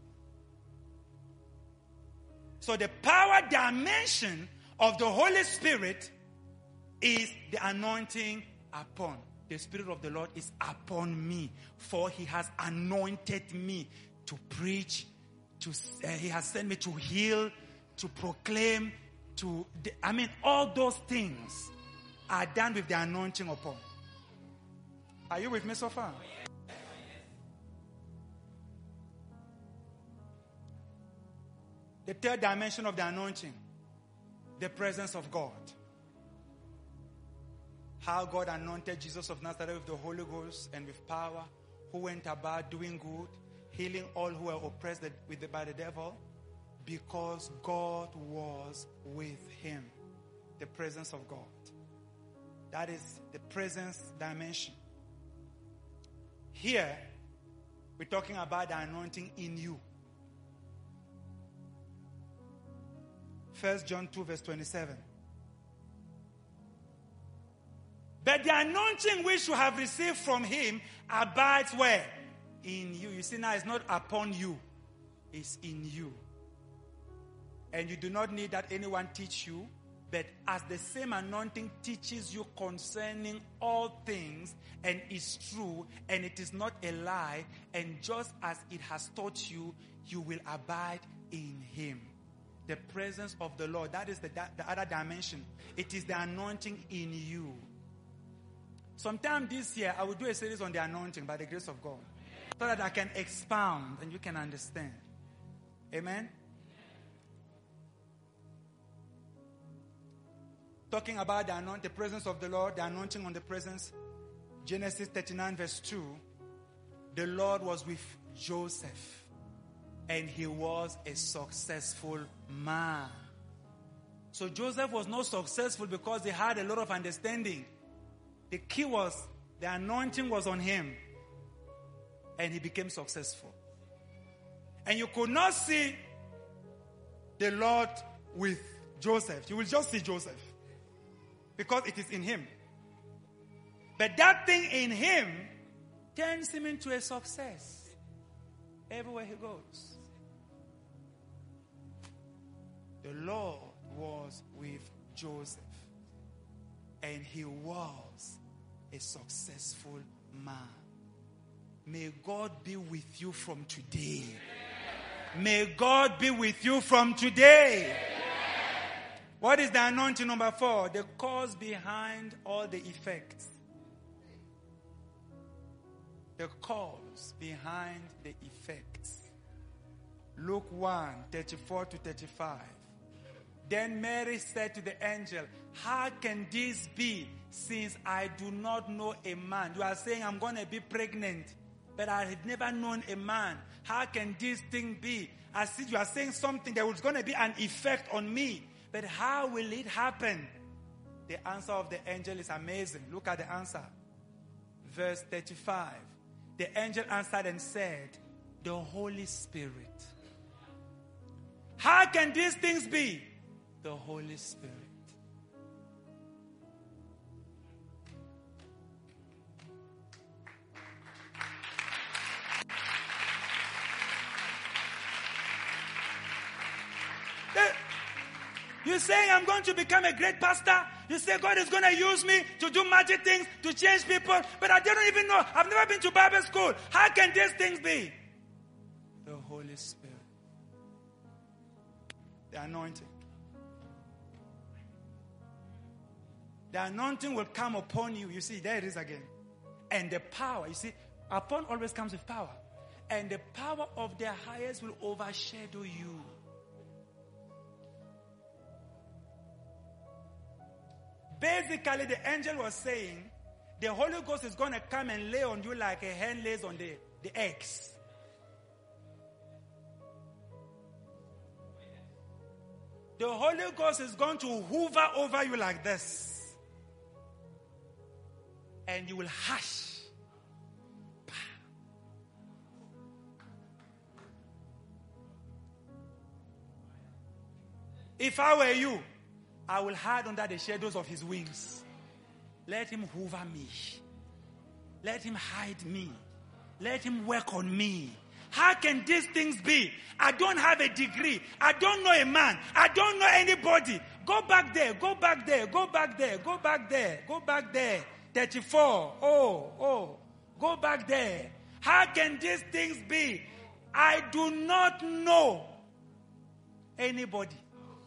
[SPEAKER 1] So the power dimension of the Holy Spirit is the anointing upon. The Spirit of the Lord is upon me, for he has anointed me to preach, he has sent me to heal, to proclaim, all those things are done with the anointing upon. Are you with me so far? The third dimension of the anointing, the presence of God. How God anointed Jesus of Nazareth with the Holy Ghost and with power, who went about doing good, healing all who were oppressed by the devil, because God was with him. The presence of God. That is the presence dimension. Here, we're talking about the anointing in you. 1 John 2 verse 27. But the anointing which you have received from him abides where? In you. You see now it's not upon you. It's in you. And you do not need that anyone teach you. But as the same anointing teaches you concerning all things and is true and it is not a lie, and just as it has taught you, you will abide in him. The presence of the Lord, that is the other dimension. It is the anointing in you. Sometime this year, I will do a series on the anointing by the grace of God, so that I can expound and you can understand. Amen? Talking about the anointing, the presence of the Lord, the anointing on the presence. Genesis 39 verse 2. The Lord was with Joseph, and he was a successful man. So Joseph was not successful because he had a lot of understanding. The key was the anointing was on him, and he became successful. And you could not see the Lord with Joseph. You will just see Joseph because it is in him. But that thing in him turns him into a success everywhere he goes. The Lord was with Joseph, and he was a successful man. May God be with you from today. May God be with you from today. What is the anointing number 4? The cause behind all the effects. The cause behind the effects. Luke 1, 34 to 35. Then Mary said to the angel, how can this be, since I do not know a man? You are saying I'm going to be pregnant, but I had never known a man. How can this thing be? I see you are saying something that was going to be an effect on me, but how will it happen? The answer of the angel is amazing. Look at the answer. Verse 35. The angel answered and said, the Holy Spirit. How can these things be? The Holy Spirit. You're saying I'm going to become a great pastor. You say God is going to use me to do magic things, to change people, but I don't even know. I've never been to Bible school. How can these things be? The Holy Spirit. The anointing. The anointing will come upon you. You see, there it is again. And the power, you see, upon always comes with power. And the power of the highest will overshadow you. Basically, the angel was saying, the Holy Ghost is going to come and lay on you like a hen lays on the eggs. The Holy Ghost is going to hover over you like this. And you will hush. If I were you, I will hide under the shadows of his wings. Let him hover me. Let him hide me. Let him work on me. How can these things be? I don't have a degree. I don't know a man. I don't know anybody. Go back there. Go back there. Go back there. Go back there. Go back there. 34. Oh. Go back there. How can these things be? I do not know anybody.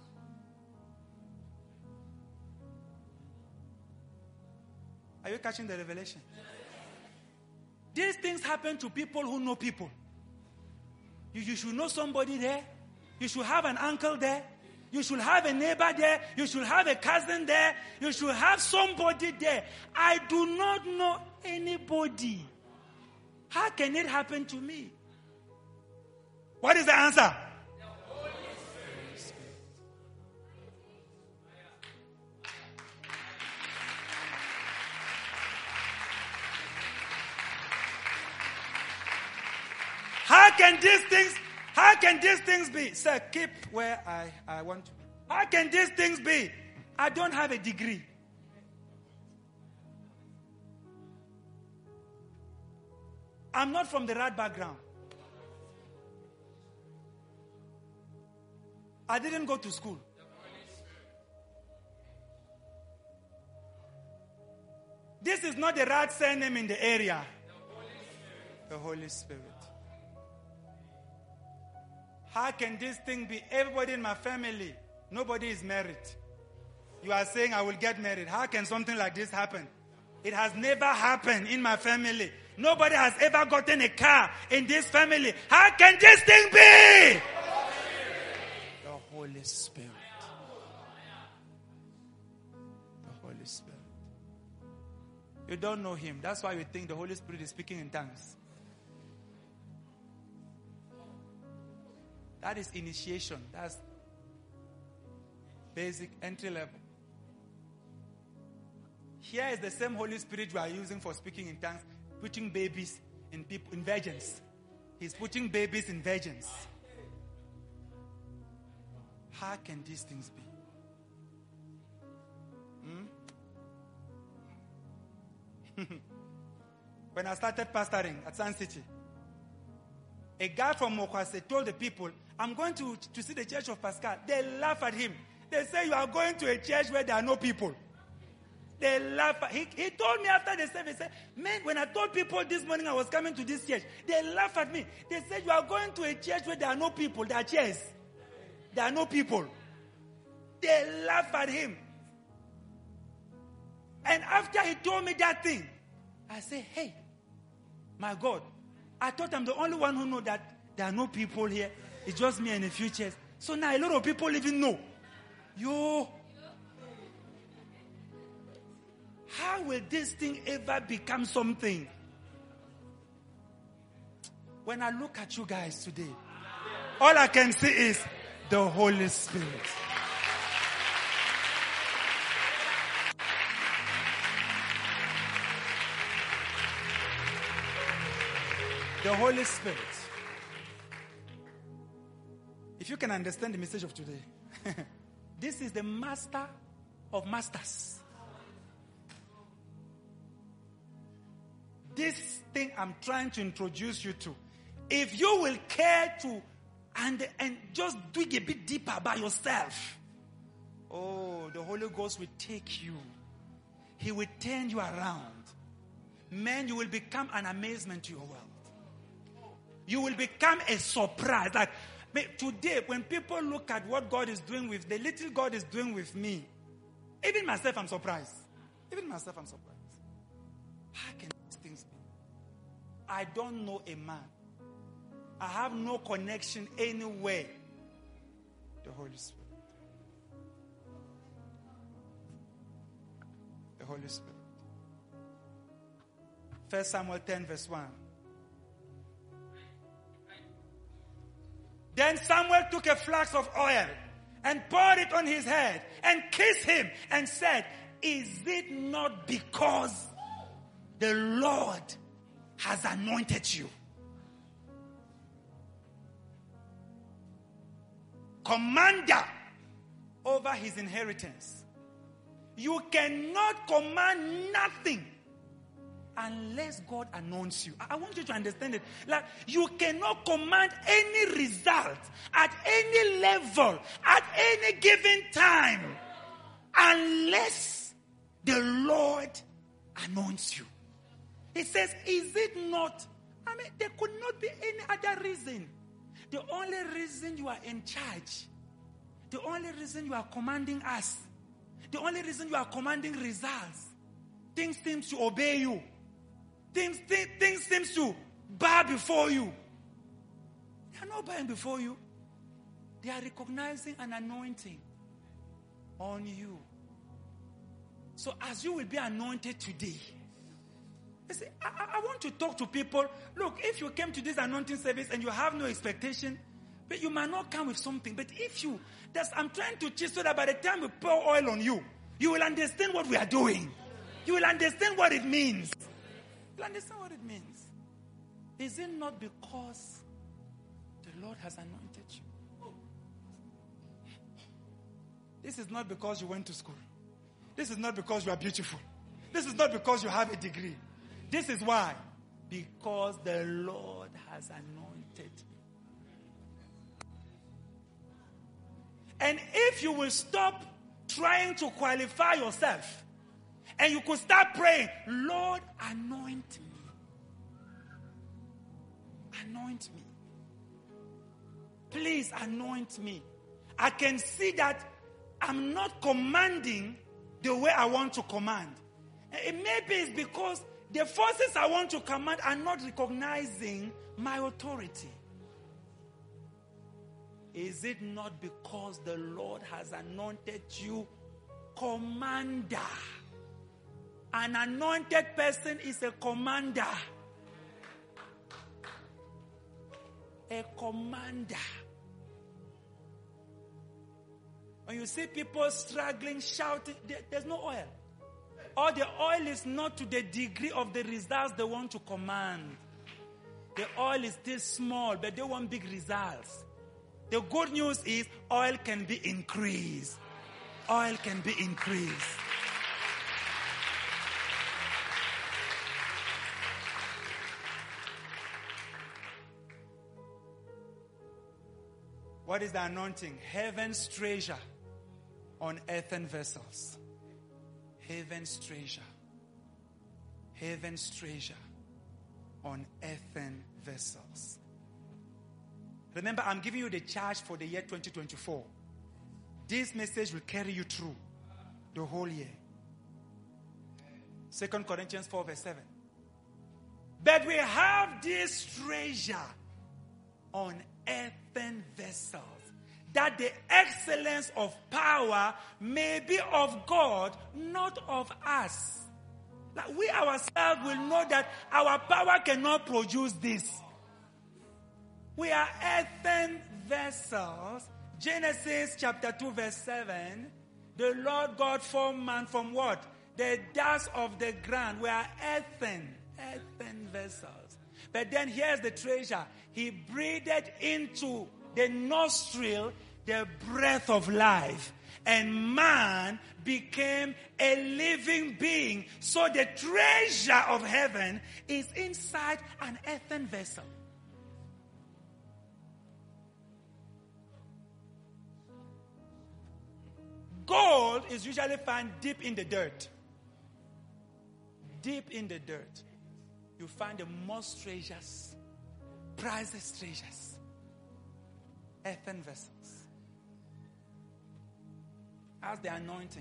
[SPEAKER 1] Are you catching the revelation? These things happen to people who know people. You should know somebody there. You should have an uncle there. You should have a neighbor there. You should have a cousin there. You should have somebody there. I do not know anybody. How can it happen to me? What is the answer? How can these things be? Sir, keep where I want to. How can these things be? I don't have a degree. I'm not from the right background. I didn't go to school. This is not the right surname in the area. The Holy Spirit. How can this thing be? Everybody in my family, nobody is married. You are saying I will get married. How can something like this happen? It has never happened in my family. Nobody has ever gotten a car in this family. How can this thing be? The Holy Spirit. The Holy Spirit. You don't know him. That's why you think the Holy Spirit is speaking in tongues. That is initiation. That's basic entry level. Here is the same Holy Spirit you are using for speaking in tongues, putting babies in people, in virgins. He's putting babies in virgins. How can these things be? When I started pastoring at Sun City, a guy from Mokwase told the people, I'm going to see the church of Pascal. They laugh at him. They say, you are going to a church where there are no people. They laugh. He told me after the service, he said, man, when I told people this morning I was coming to this church, they laugh at me. They said, you are going to a church where there are no people. There are chairs. There are no people. They laugh at him. And after he told me that thing, I said, hey, my God, I thought I'm the only one who know that there are no people here. It's just me and a few chairs. So now a lot of people even know. How will this thing ever become something? When I look at you guys today, all I can see is the Holy Spirit. The Holy Spirit. If you can understand the message of today, this is the master of masters. This thing I'm trying to introduce you to, if you will care to and just dig a bit deeper by yourself, Oh, the Holy Ghost will take you. He will turn you around. Man, you will become an amazement to your world. You will become a surprise. Like today, when people look at what God is doing with, the little God is doing with me, even myself, I'm surprised. Even myself, I'm surprised. How can these things be? I don't know a man. I have no connection anywhere. The Holy Spirit. The Holy Spirit. 1 Samuel 10 verse 1. Then Samuel took a flask of oil and poured it on his head and kissed him and said, is it not because the Lord has anointed you? Commander over his inheritance. You cannot command nothing unless God anoints you. I want you to understand it. Like, you cannot command any result at any level, at any given time, unless the Lord anoints you. He says, is it not? I mean, there could not be any other reason. The only reason you are in charge, the only reason you are commanding us, the only reason you are commanding results, things seem to obey you. Things seem to bow before you. They are not bowing before you. They are recognizing an anointing on you. So as you will be anointed today, you see, I want to talk to people. Look, if you came to this anointing service and you have no expectation, but you might not come with something. But if you, I'm trying to teach so that by the time we pour oil on you, you will understand what we are doing. You will understand what it means. You understand what it means. Is it not because the Lord has anointed you? This is not because you went to school. This is not because you are beautiful. This is not because you have a degree. This is why. Because the Lord has anointed you. And if you will stop trying to qualify yourself, and you could start praying, Lord, anoint me. Anoint me. Please anoint me. I can see that I'm not commanding the way I want to command. Maybe it's because the forces I want to command are not recognizing my authority. Is it not because the Lord has anointed you commander? An anointed person is a commander. A commander. When you see people struggling, shouting, there's no oil. Or the oil is not to the degree of the results they want to command. The oil is still small, but they want big results. The good news is oil can be increased. Oil can be increased. What is the anointing? Heaven's treasure on earthen vessels. Heaven's treasure. Heaven's treasure on earthen vessels. Remember, I'm giving you the charge for the year 2024. This message will carry you through the whole year. 2 Corinthians 4 verse 7. But we have this treasure on earthen vessels, that the excellence of power may be of God, not of us. Like we ourselves will know that our power cannot produce this. We are earthen vessels. Genesis chapter 2 verse 7. The Lord God formed man from what? The dust of the ground. We are earthen vessels. But then here's the treasure. He breathed into the nostril the breath of life. And man became a living being. So the treasure of heaven is inside an earthen vessel. God gold is usually found deep in the dirt. Deep in the dirt. You find the most treasures, priceless treasures. Earthen vessels. That's the anointing.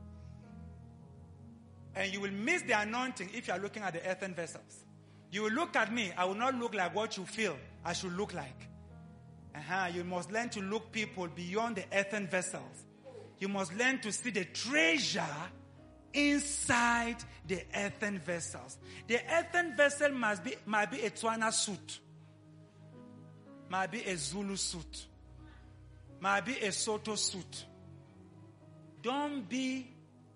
[SPEAKER 1] And you will miss the anointing if you are looking at the earthen vessels. You will look at me, I will not look like what you feel I should look like. You must learn to look people beyond the earthen vessels. You must learn to see the treasure inside the earthen vessels. The earthen vessel might be a Tswana suit. Might be a Zulu suit. Might be a Soto suit. Don't be,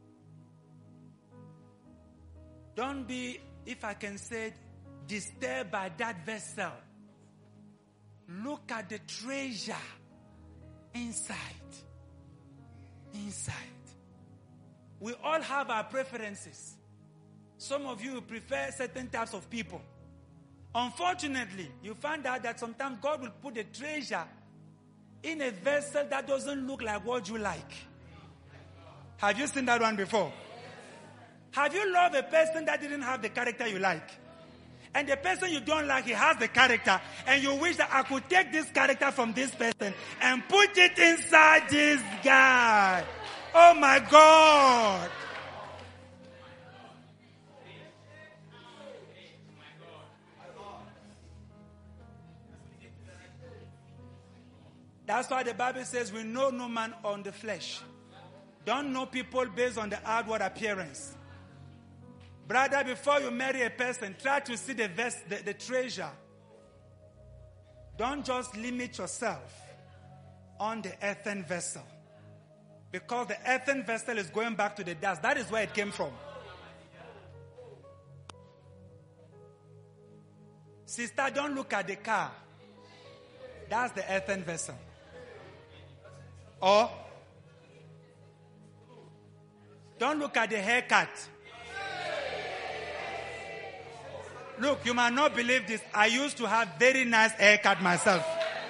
[SPEAKER 1] if I can say, disturbed by that vessel. Look at the treasure inside. Inside. We all have our preferences. Some of you prefer certain types of people. Unfortunately, you find out that sometimes God will put a treasure in a vessel that doesn't look like what you like. Have you seen that one before? Have you loved a person that didn't have the character you like? And the person you don't like, he has the character. And you wish that I could take this character from this person and put it inside this guy. Oh my God. That's why the Bible says we know no man on the flesh. Don't know people based on the outward appearance. Brother, before you marry a person, try to see the treasure. Don't just limit yourself on the earthen vessel. Because the earthen vessel is going back to the dust. That is where it came from. Sister, don't look at the car. That's the earthen vessel. Or, don't look at the haircut. Look, you might not believe this. I used to have very nice haircut myself.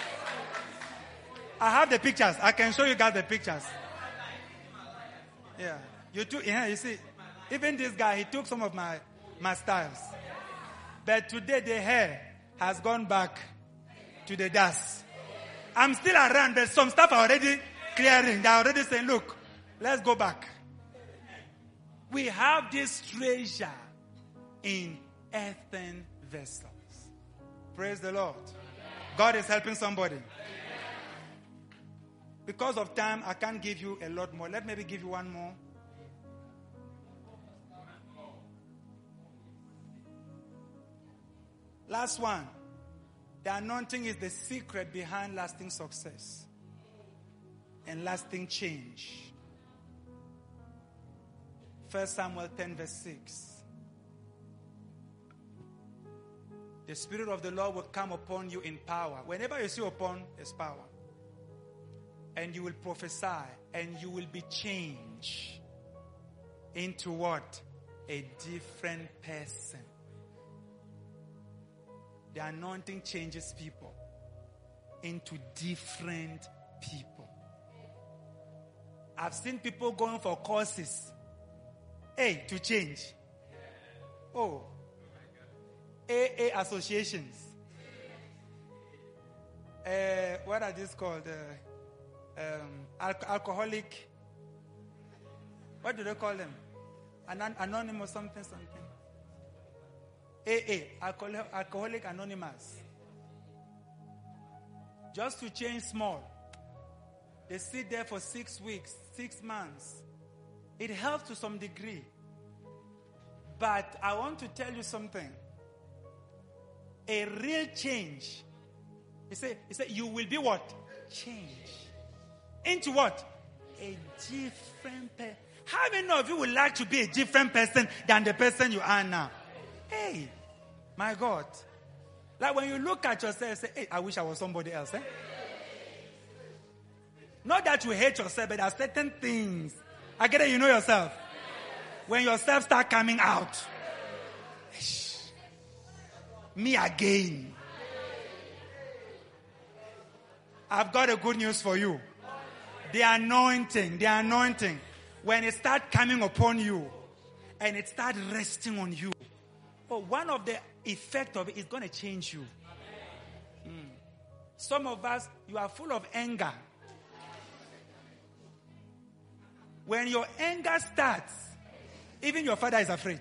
[SPEAKER 1] I have the pictures. I can show you guys the pictures. Yeah. You see, even this guy, he took some of my styles. But today the hair has gone back to the dust. I'm still around, but some stuff are already clearing. They're already saying, look, let's go back. We have this treasure in earthen vessels. Praise the Lord. God is helping somebody. Because of time, I can't give you a lot more. Let me maybe give you one more. Last one. The anointing is the secret behind lasting success and lasting change. 1 Samuel 10 verse 6. The Spirit of the Lord will come upon you in power. Whenever you see upon, there's power. And you will prophesy and you will be changed into what? A different person. The anointing changes people into different people. I've seen people going for courses. To change. AA associations. What are these called? Alcoholic. What do they call them? Anonymous something. AA, Alcoholic Anonymous. Just to change small. They sit there for 6 weeks, 6 months. It helps to some degree. But I want to tell you something. A real change. He said, you will be what? Change. Into what? A different person. How many of you would like to be a different person than the person you are now? Hey, my God. Like when you look at yourself, say, hey, I wish I was somebody else. Not that you hate yourself, but there are certain things. I get it, you know yourself. When yourself start coming out. Me again. I've got a good news for you. The anointing. when it starts coming upon you and it starts resting on you, one of the effects of it is going to change you. Some of us, you are full of anger. When your anger starts, even your father is afraid.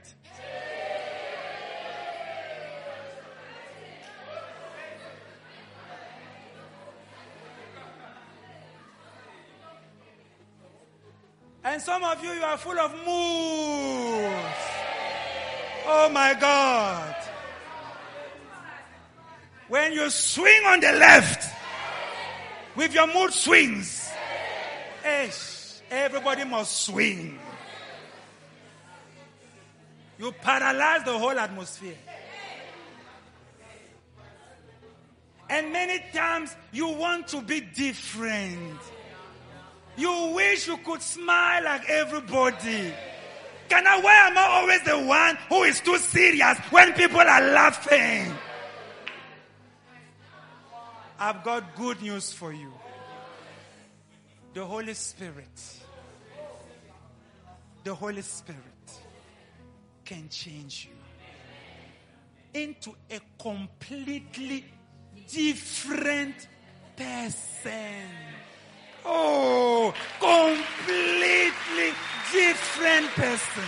[SPEAKER 1] And some of you are full of moods. Oh my God. When you swing on the left with your mood swings, everybody must swing. You paralyze the whole atmosphere. And many times you want to be different. You wish you could smile like everybody. Why am I always the one who is too serious when people are laughing? I've got good news for you. The Holy Spirit can change you into a completely different person. Oh, completely different person.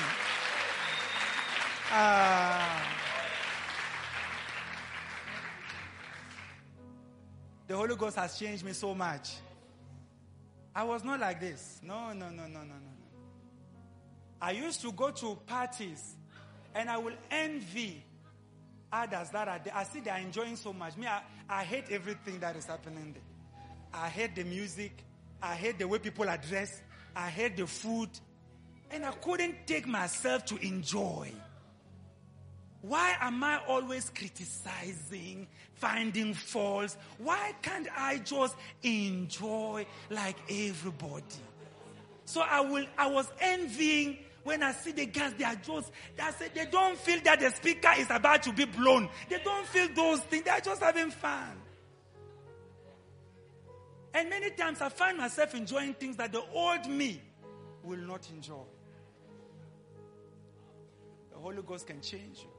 [SPEAKER 1] The Holy Ghost has changed me so much. I was not like this. No. I used to go to parties and I will envy others that are there. I see they are enjoying so much. Me, I hate everything that is happening there. I hate the music. I hate the way people are dressed. I hate the food. And I couldn't take myself to enjoy. Why am I always criticizing, finding faults? Why can't I just enjoy like everybody? So I was envying when I see the guys, they don't feel that the speaker is about to be blown. They don't feel those things. They are just having fun. And many times I find myself enjoying things that the old me will not enjoy. The Holy Ghost can change you.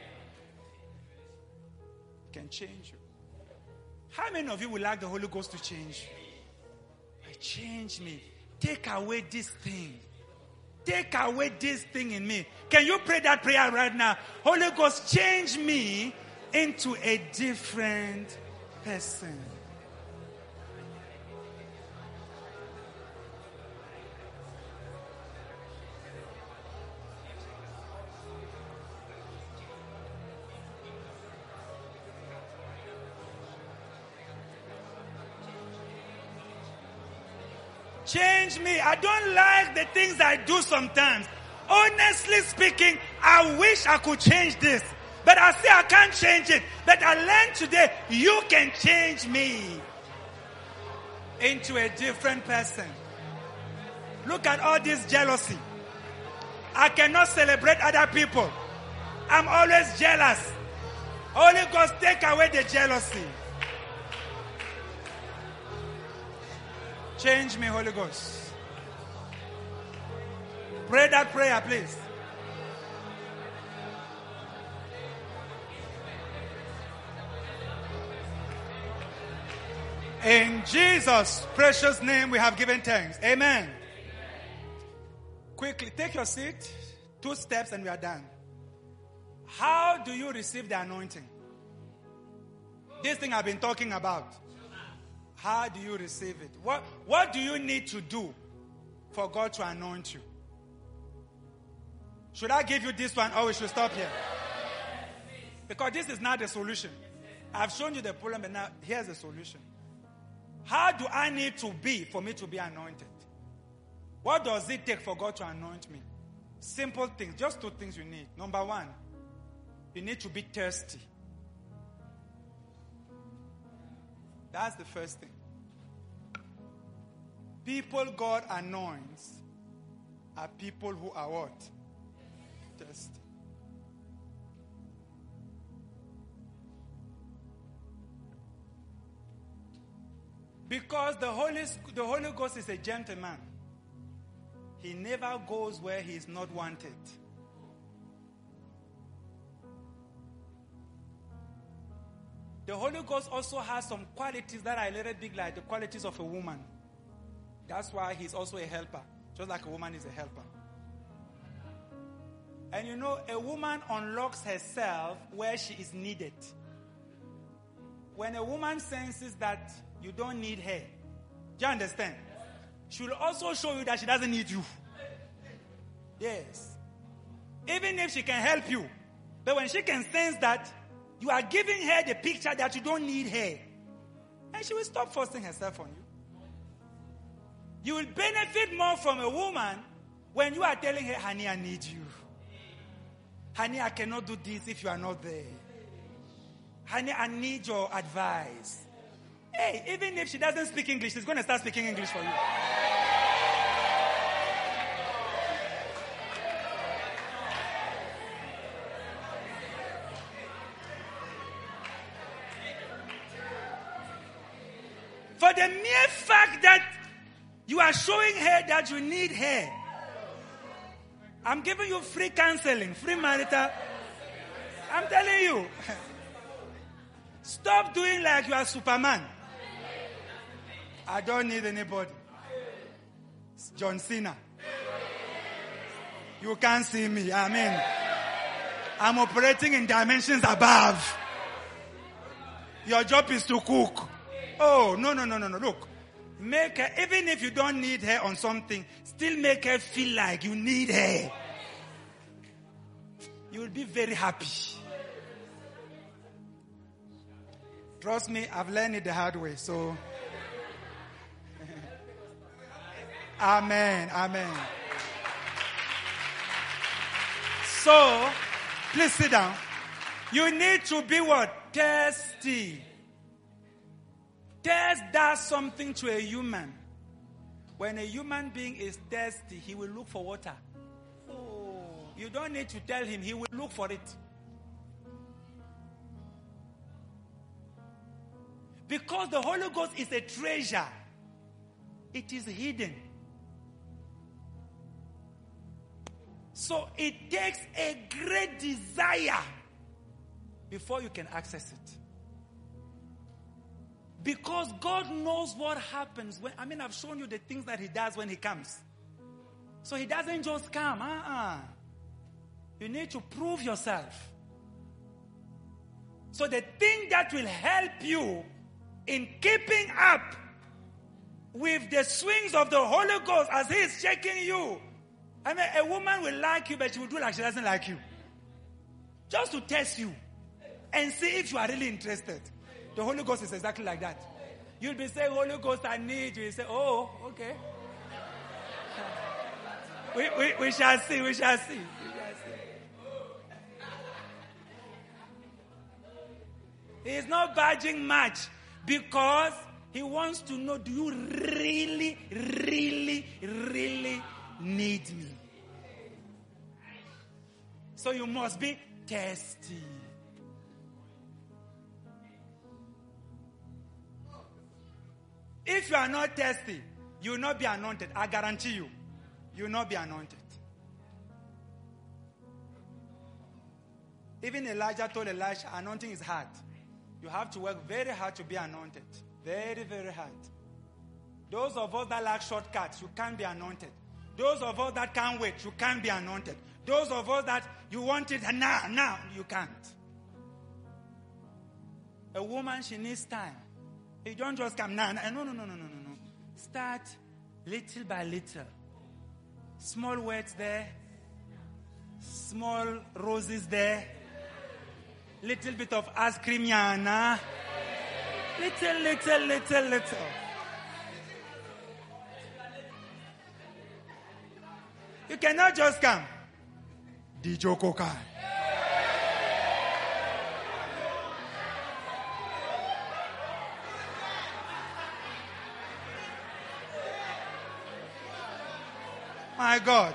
[SPEAKER 1] Can change you. How many of you would like the Holy Ghost to change you? Change me. Take away this thing. Take away this thing in me. Can you pray that prayer right now? Holy Ghost, change me into a different person. Change me. I don't like the things I do sometimes. Honestly speaking, I wish I could change this. But I say I can't change it. But I learned today, you can change me into a different person. Look at all this jealousy. I cannot celebrate other people. I'm always jealous. Holy Ghost, take away the jealousy. Change me, Holy Ghost. Pray that prayer, please. In Jesus' precious name we have given thanks. Amen. Quickly, take your seat. 2 steps and we are done. How do you receive the anointing? This thing I've been talking about. How do you receive it? What do you need to do for God to anoint you? Should I give you this one or we should stop here? Because this is not the solution. I've shown you the problem, but now here's the solution. How do I need to be for me to be anointed? What does it take for God to anoint me? Simple things. Just 2 things you need. Number 1, you need to be thirsty. That's the first thing. People God anoints are people who are what? Thirsty. Because the Holy Ghost is a gentleman. He never goes where he is not wanted. The Holy Ghost also has some qualities that are a little bit like the qualities of a woman. That's why he's also a helper. Just like a woman is a helper. And you know, a woman unlocks herself where she is needed. When a woman senses that you don't need her, do you understand? She will also show you that she doesn't need you. Yes. Even if she can help you. But when she can sense that you are giving her the picture that you don't need her, and she will stop forcing herself on you. You will benefit more from a woman when you are telling her, honey, I need you. Honey, I cannot do this if you are not there. Honey, I need your advice. Hey, even if she doesn't speak English, she's going to start speaking English for you. For the mere fact that you are showing her that you need her, I'm giving you free counseling, free marital. I'm telling you. Stop doing like you are Superman. I don't need anybody. It's John Cena. You can't see me. I mean, I'm operating in dimensions above. Your job is to cook. Oh, no. Look. Make her, even if you don't need her on something, still make her feel like you need her. You will be very happy. Trust me, I've learned it the hard way, so. Amen. So, please sit down. You need to be what? Thirsty. Thirst does something to a human. When a human being is thirsty, he will look for water. Oh, you don't need to tell him, he will look for it. Because the Holy Ghost is a treasure. It is hidden. So it takes a great desire before you can access it. Because God knows what happens when, I've shown you the things that he does when he comes. So he doesn't just come. You need to prove yourself. So the thing that will help you in keeping up with the swings of the Holy Ghost as he is checking you. A woman will like you, but she will do like she doesn't like you. Just to test you and see if you are really interested. The Holy Ghost is exactly like that. You'll be saying, Holy Ghost, I need you. You say, oh, okay. We shall see. He is not budging much because he wants to know, do you really, really, really need me? So you must be thirsty. If you are not thirsty, you will not be anointed. I guarantee you. You will not be anointed. Even Elijah told Elisha, anointing is hard. You have to work very hard to be anointed. Very, very hard. Those of us that like shortcuts, you can't be anointed. Those of us that can't wait, you can't be anointed. Those of us that you want it now, you can't. A woman, she needs time. You don't just come now. No. Start little by little. Small words there. Small roses there. Little bit of ice cream, Yana. Little. You cannot just come. DJ Kokai. My God.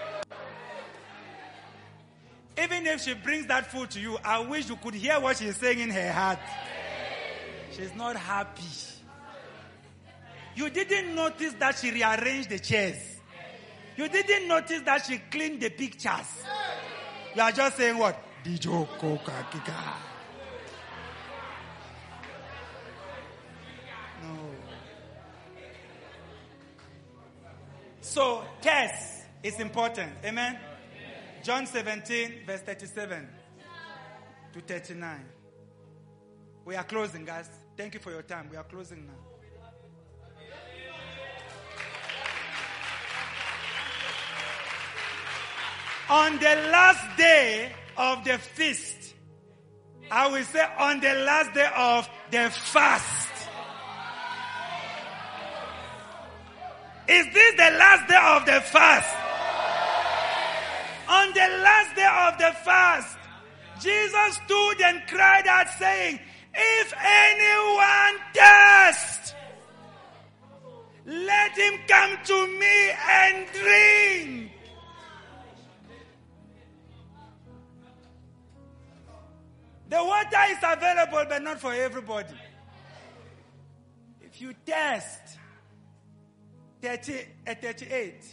[SPEAKER 1] Even if she brings that food to you, I wish you could hear what she's saying in her heart. She's not happy. You didn't notice that she rearranged the chairs. You didn't notice that she cleaned the pictures. You are just saying what? Dijoko kakika. No. So, test is important. Amen? John 17, verse 37 to 39. We are closing, guys. Thank you for your time. We are closing now. On the last day of the feast, I will say on the last day of the fast. Is this the last day of the fast? On the last day of the fast, Jesus stood and cried out saying, if anyone thirsts, let him come to me and drink. The water is available, but not for everybody. If you test 38,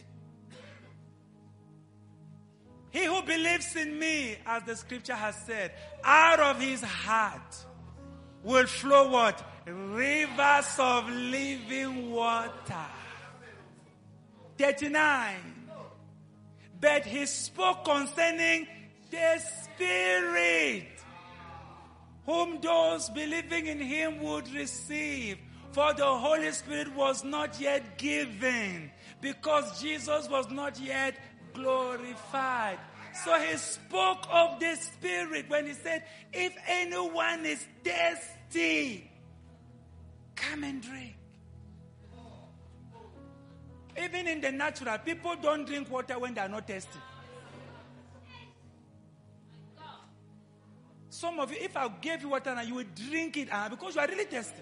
[SPEAKER 1] he who believes in me, as the scripture has said, out of his heart will flow what? Rivers of living water. 39. But he spoke concerning the Spirit, whom those believing in him would receive. For the Holy Spirit was not yet given, because Jesus was not yet glorified. So he spoke of the Spirit when he said, if anyone is thirsty, come and drink. Even in the natural, people don't drink water when they are not thirsty. Some of you, if I gave you water now, you would drink it because you are really thirsty.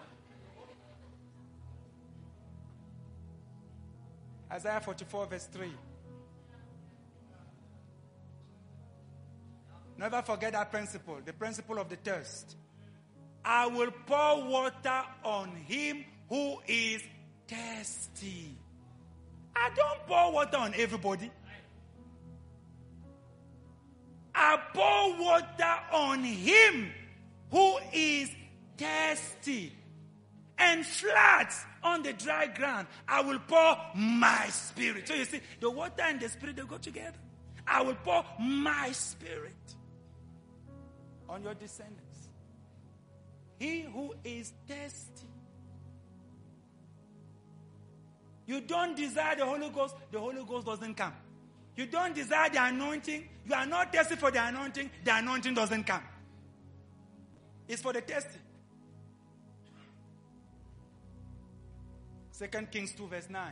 [SPEAKER 1] Isaiah 44 verse 3. Never forget that principle, the principle of the thirst. I will pour water on him who is thirsty. I don't pour water on everybody. I pour water on him who is thirsty. And flat on the dry ground, I will pour my Spirit. So you see, the water and the Spirit, they go together. I will pour my Spirit on your descendants. He who is thirsty. You don't desire the Holy Ghost doesn't come. You don't desire the anointing, you are not thirsty for the anointing doesn't come. It's for the thirsty. 2 Kings 2 verse 9.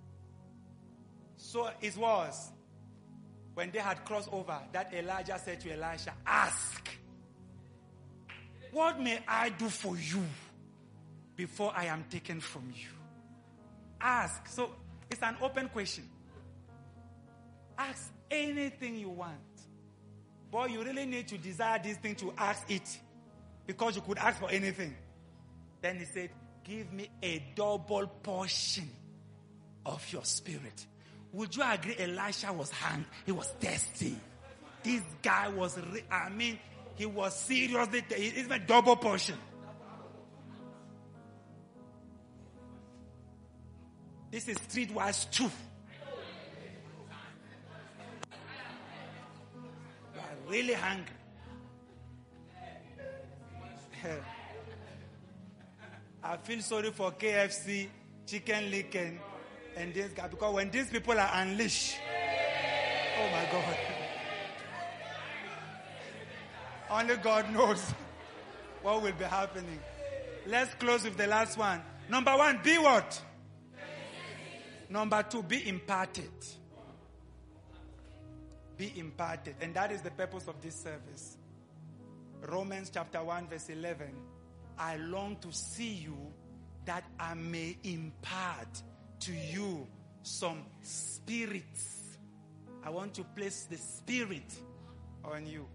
[SPEAKER 1] So it was when they had crossed over that Elijah said to Elisha, ask, what may I do for you before I am taken from you? Ask. So it's an open question. Ask anything you want. Boy, you really need to desire this thing to ask it, because you could ask for anything. Then he said, give me a double portion of your Spirit. Would you agree Elisha was hungry? He was thirsty. This guy was, he was seriously, it's a double portion. This is streetwise too. You are really hungry. I feel sorry for KFC, Chicken Licken, and this guy, because when these people are unleashed, oh my God. Only God knows what will be happening. Let's close with the last one. Number one, be what? Number two, be imparted. Be imparted. And that is the purpose of this service. Romans chapter 1 verse 11. I long to see you that I may impart to you some spirits. I want to place the Spirit on you.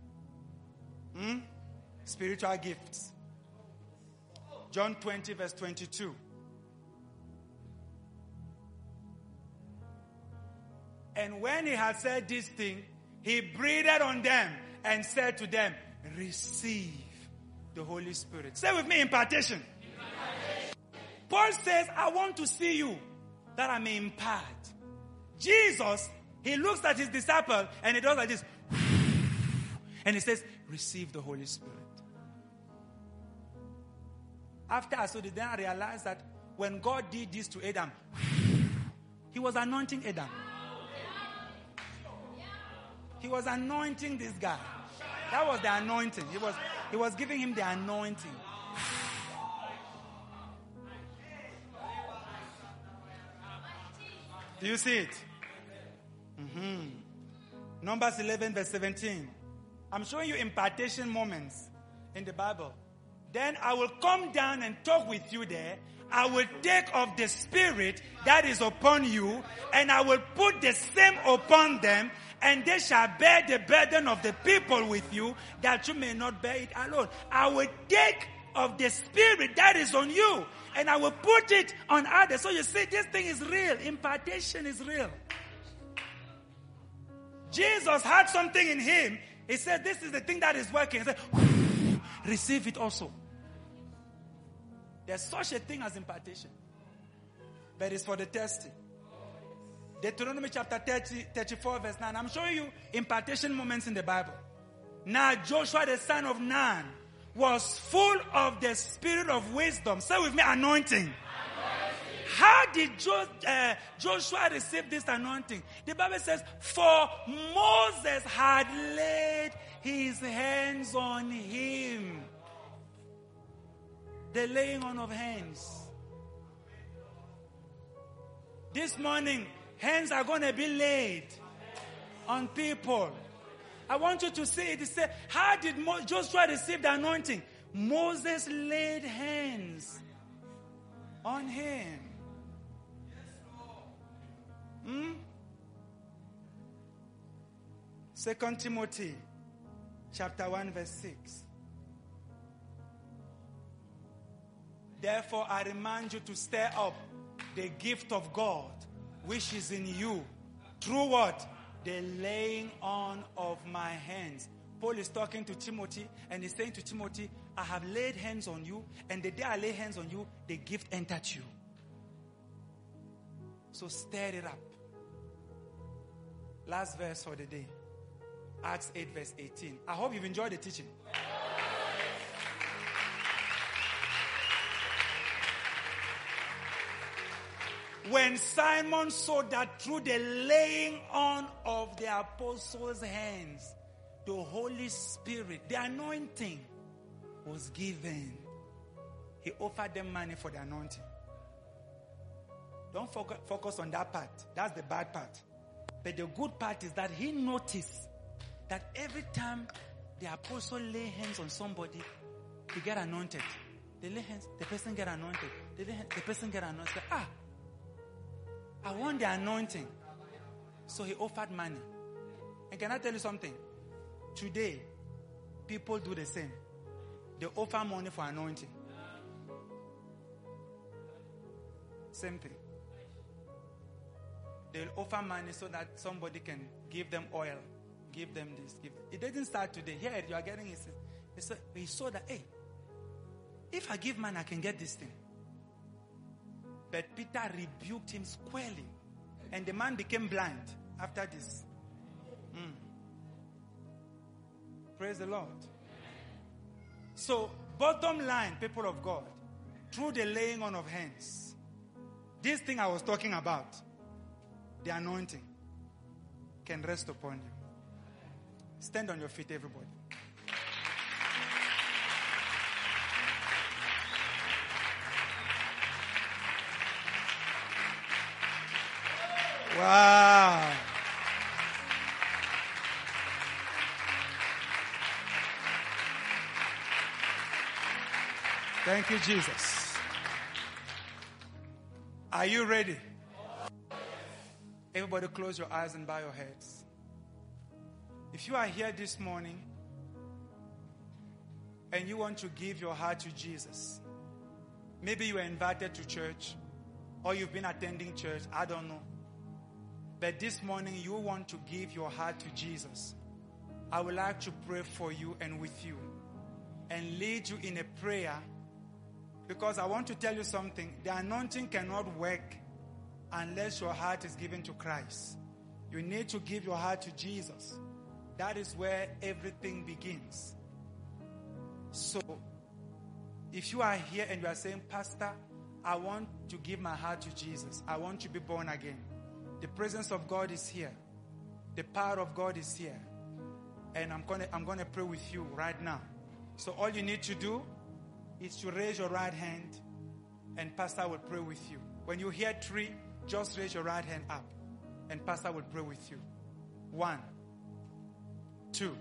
[SPEAKER 1] Spiritual gifts. John 20 verse 22. And when he had said this thing, he breathed on them and said to them, receive the Holy Spirit. Say with me, impartation. Paul says, I want to see you that I may impart. Jesus, he looks at his disciple and he does like this. And he says, receive the Holy Spirit. After I saw this, then I realized that when God did this to Adam, he was anointing Adam. He was anointing this guy. That was the anointing. He was giving him the anointing. Do you see it? Numbers 11 verse 17. I'm showing you impartation moments in the Bible. Then I will come down and talk with you there. I will take of the Spirit that is upon you, and I will put the same upon them, and they shall bear the burden of the people with you, that you may not bear it alone. I will take of the Spirit that is on you, and I will put it on others. So you see, this thing is real. Impartation is real. Jesus had something in him. He said, this is the thing that is working. He said, receive it also. There's such a thing as impartation. But it's for the thirsty. Deuteronomy chapter 34 verse 9. I'm showing you impartation moments in the Bible. Now Joshua the son of Nun was full of the spirit of wisdom. Say with me, anointing. How did Joshua receive this anointing? The Bible says, for Moses had laid his hands on him. The laying on of hands. This morning, hands are going to be laid on people. I want you to see it. It says, how did Joshua receive the anointing? Moses laid hands on him. 2 Timothy chapter 1 verse 6. Therefore I remind you to stir up the gift of God which is in you through what? The laying on of my hands. Paul is talking to Timothy and he's saying to Timothy, I have laid hands on you, and the day I lay hands on you, the gift entered you. So stir it up. Last verse for the day. Acts 8 verse 18. I hope you've enjoyed the teaching. When Simon saw that through the laying on of the apostles' hands, the Holy Spirit, the anointing was given, he offered them money for the anointing. Don't focus on that part. That's the bad part. But the good part is that he noticed that every time the apostle lay hands on somebody, he get anointed. They lay hands, the person get anointed. They lay hands, the person get anointed. I want the anointing. So he offered money. And can I tell you something? Today, people do the same. They offer money for anointing. Same thing. They'll offer money so that somebody can give them oil, give them this. It didn't start today. Here you are getting it. He saw that, hey, if I give money, I can get this thing. But Peter rebuked him squarely. And the man became blind after this. Praise the Lord. So, bottom line, people of God, through the laying on of hands, this thing I was talking about, the anointing, can rest upon you. Stand on your feet, everybody. Wow. Thank you, Jesus. Are you ready? Everybody close your eyes and bow your heads. If you are here this morning and you want to give your heart to Jesus, maybe you were invited to church or you've been attending church, I don't know. but this morning you want to give your heart to Jesus, I would like to pray for you and with you and lead you in a prayer, because I want to tell you something. The anointing cannot work unless your heart is given to Christ. You need to give your heart to Jesus. That is where everything begins. So, if you are here and you are saying, Pastor, I want to give my heart to Jesus. I want to be born again. The presence of God is here. The power of God is here. And I'm gonna pray with you right now. So all you need to do is to raise your right hand, and Pastor will pray with you. When you hear 3, just raise your right hand up, and Pastor will pray with you. 1, 2,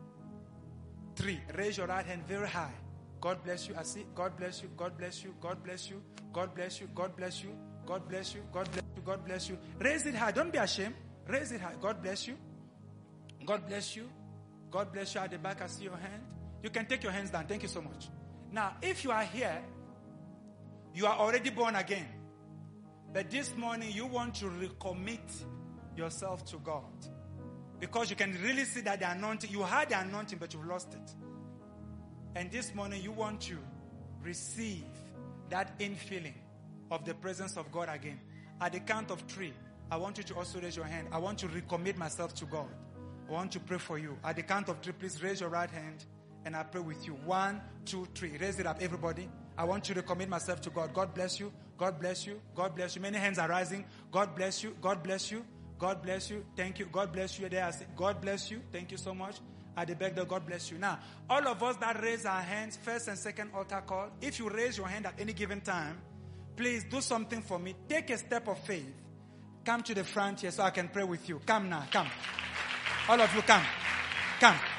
[SPEAKER 1] 3. Raise your right hand very high. God bless you. I see. God bless you. God bless you. God bless you. God bless you. God bless you. God bless you. God bless you. God bless you. Raise it high. Don't be ashamed. Raise it high. God bless you. God bless you. God bless you. At the back, I see your hand. You can take your hands down. Thank you so much. Now, if you are here, you are already born again. But this morning, you want to recommit yourself to God. Because you can really see that the anointing, you had the anointing, but you've lost it. And this morning, you want to receive that infilling of the presence of God again. At the count of 3, I want you to also raise your hand. I want to recommit myself to God. I want to pray for you. At the count of 3, please raise your right hand and I pray with you. 1, 2, 3. Raise it up, everybody. I want you to recommit myself to God. God bless you. God bless you. God bless you. Many hands are rising. God bless you. God bless you. God bless you. Thank you. God bless you. There I say, God bless you. Thank you so much. At the back there, God bless you. Now, all of us that raise our hands, first and second altar call, if you raise your hand at any given time, please do something for me. Take a step of faith. Come to the front here so I can pray with you. Come now. Come. All of you, come. Come.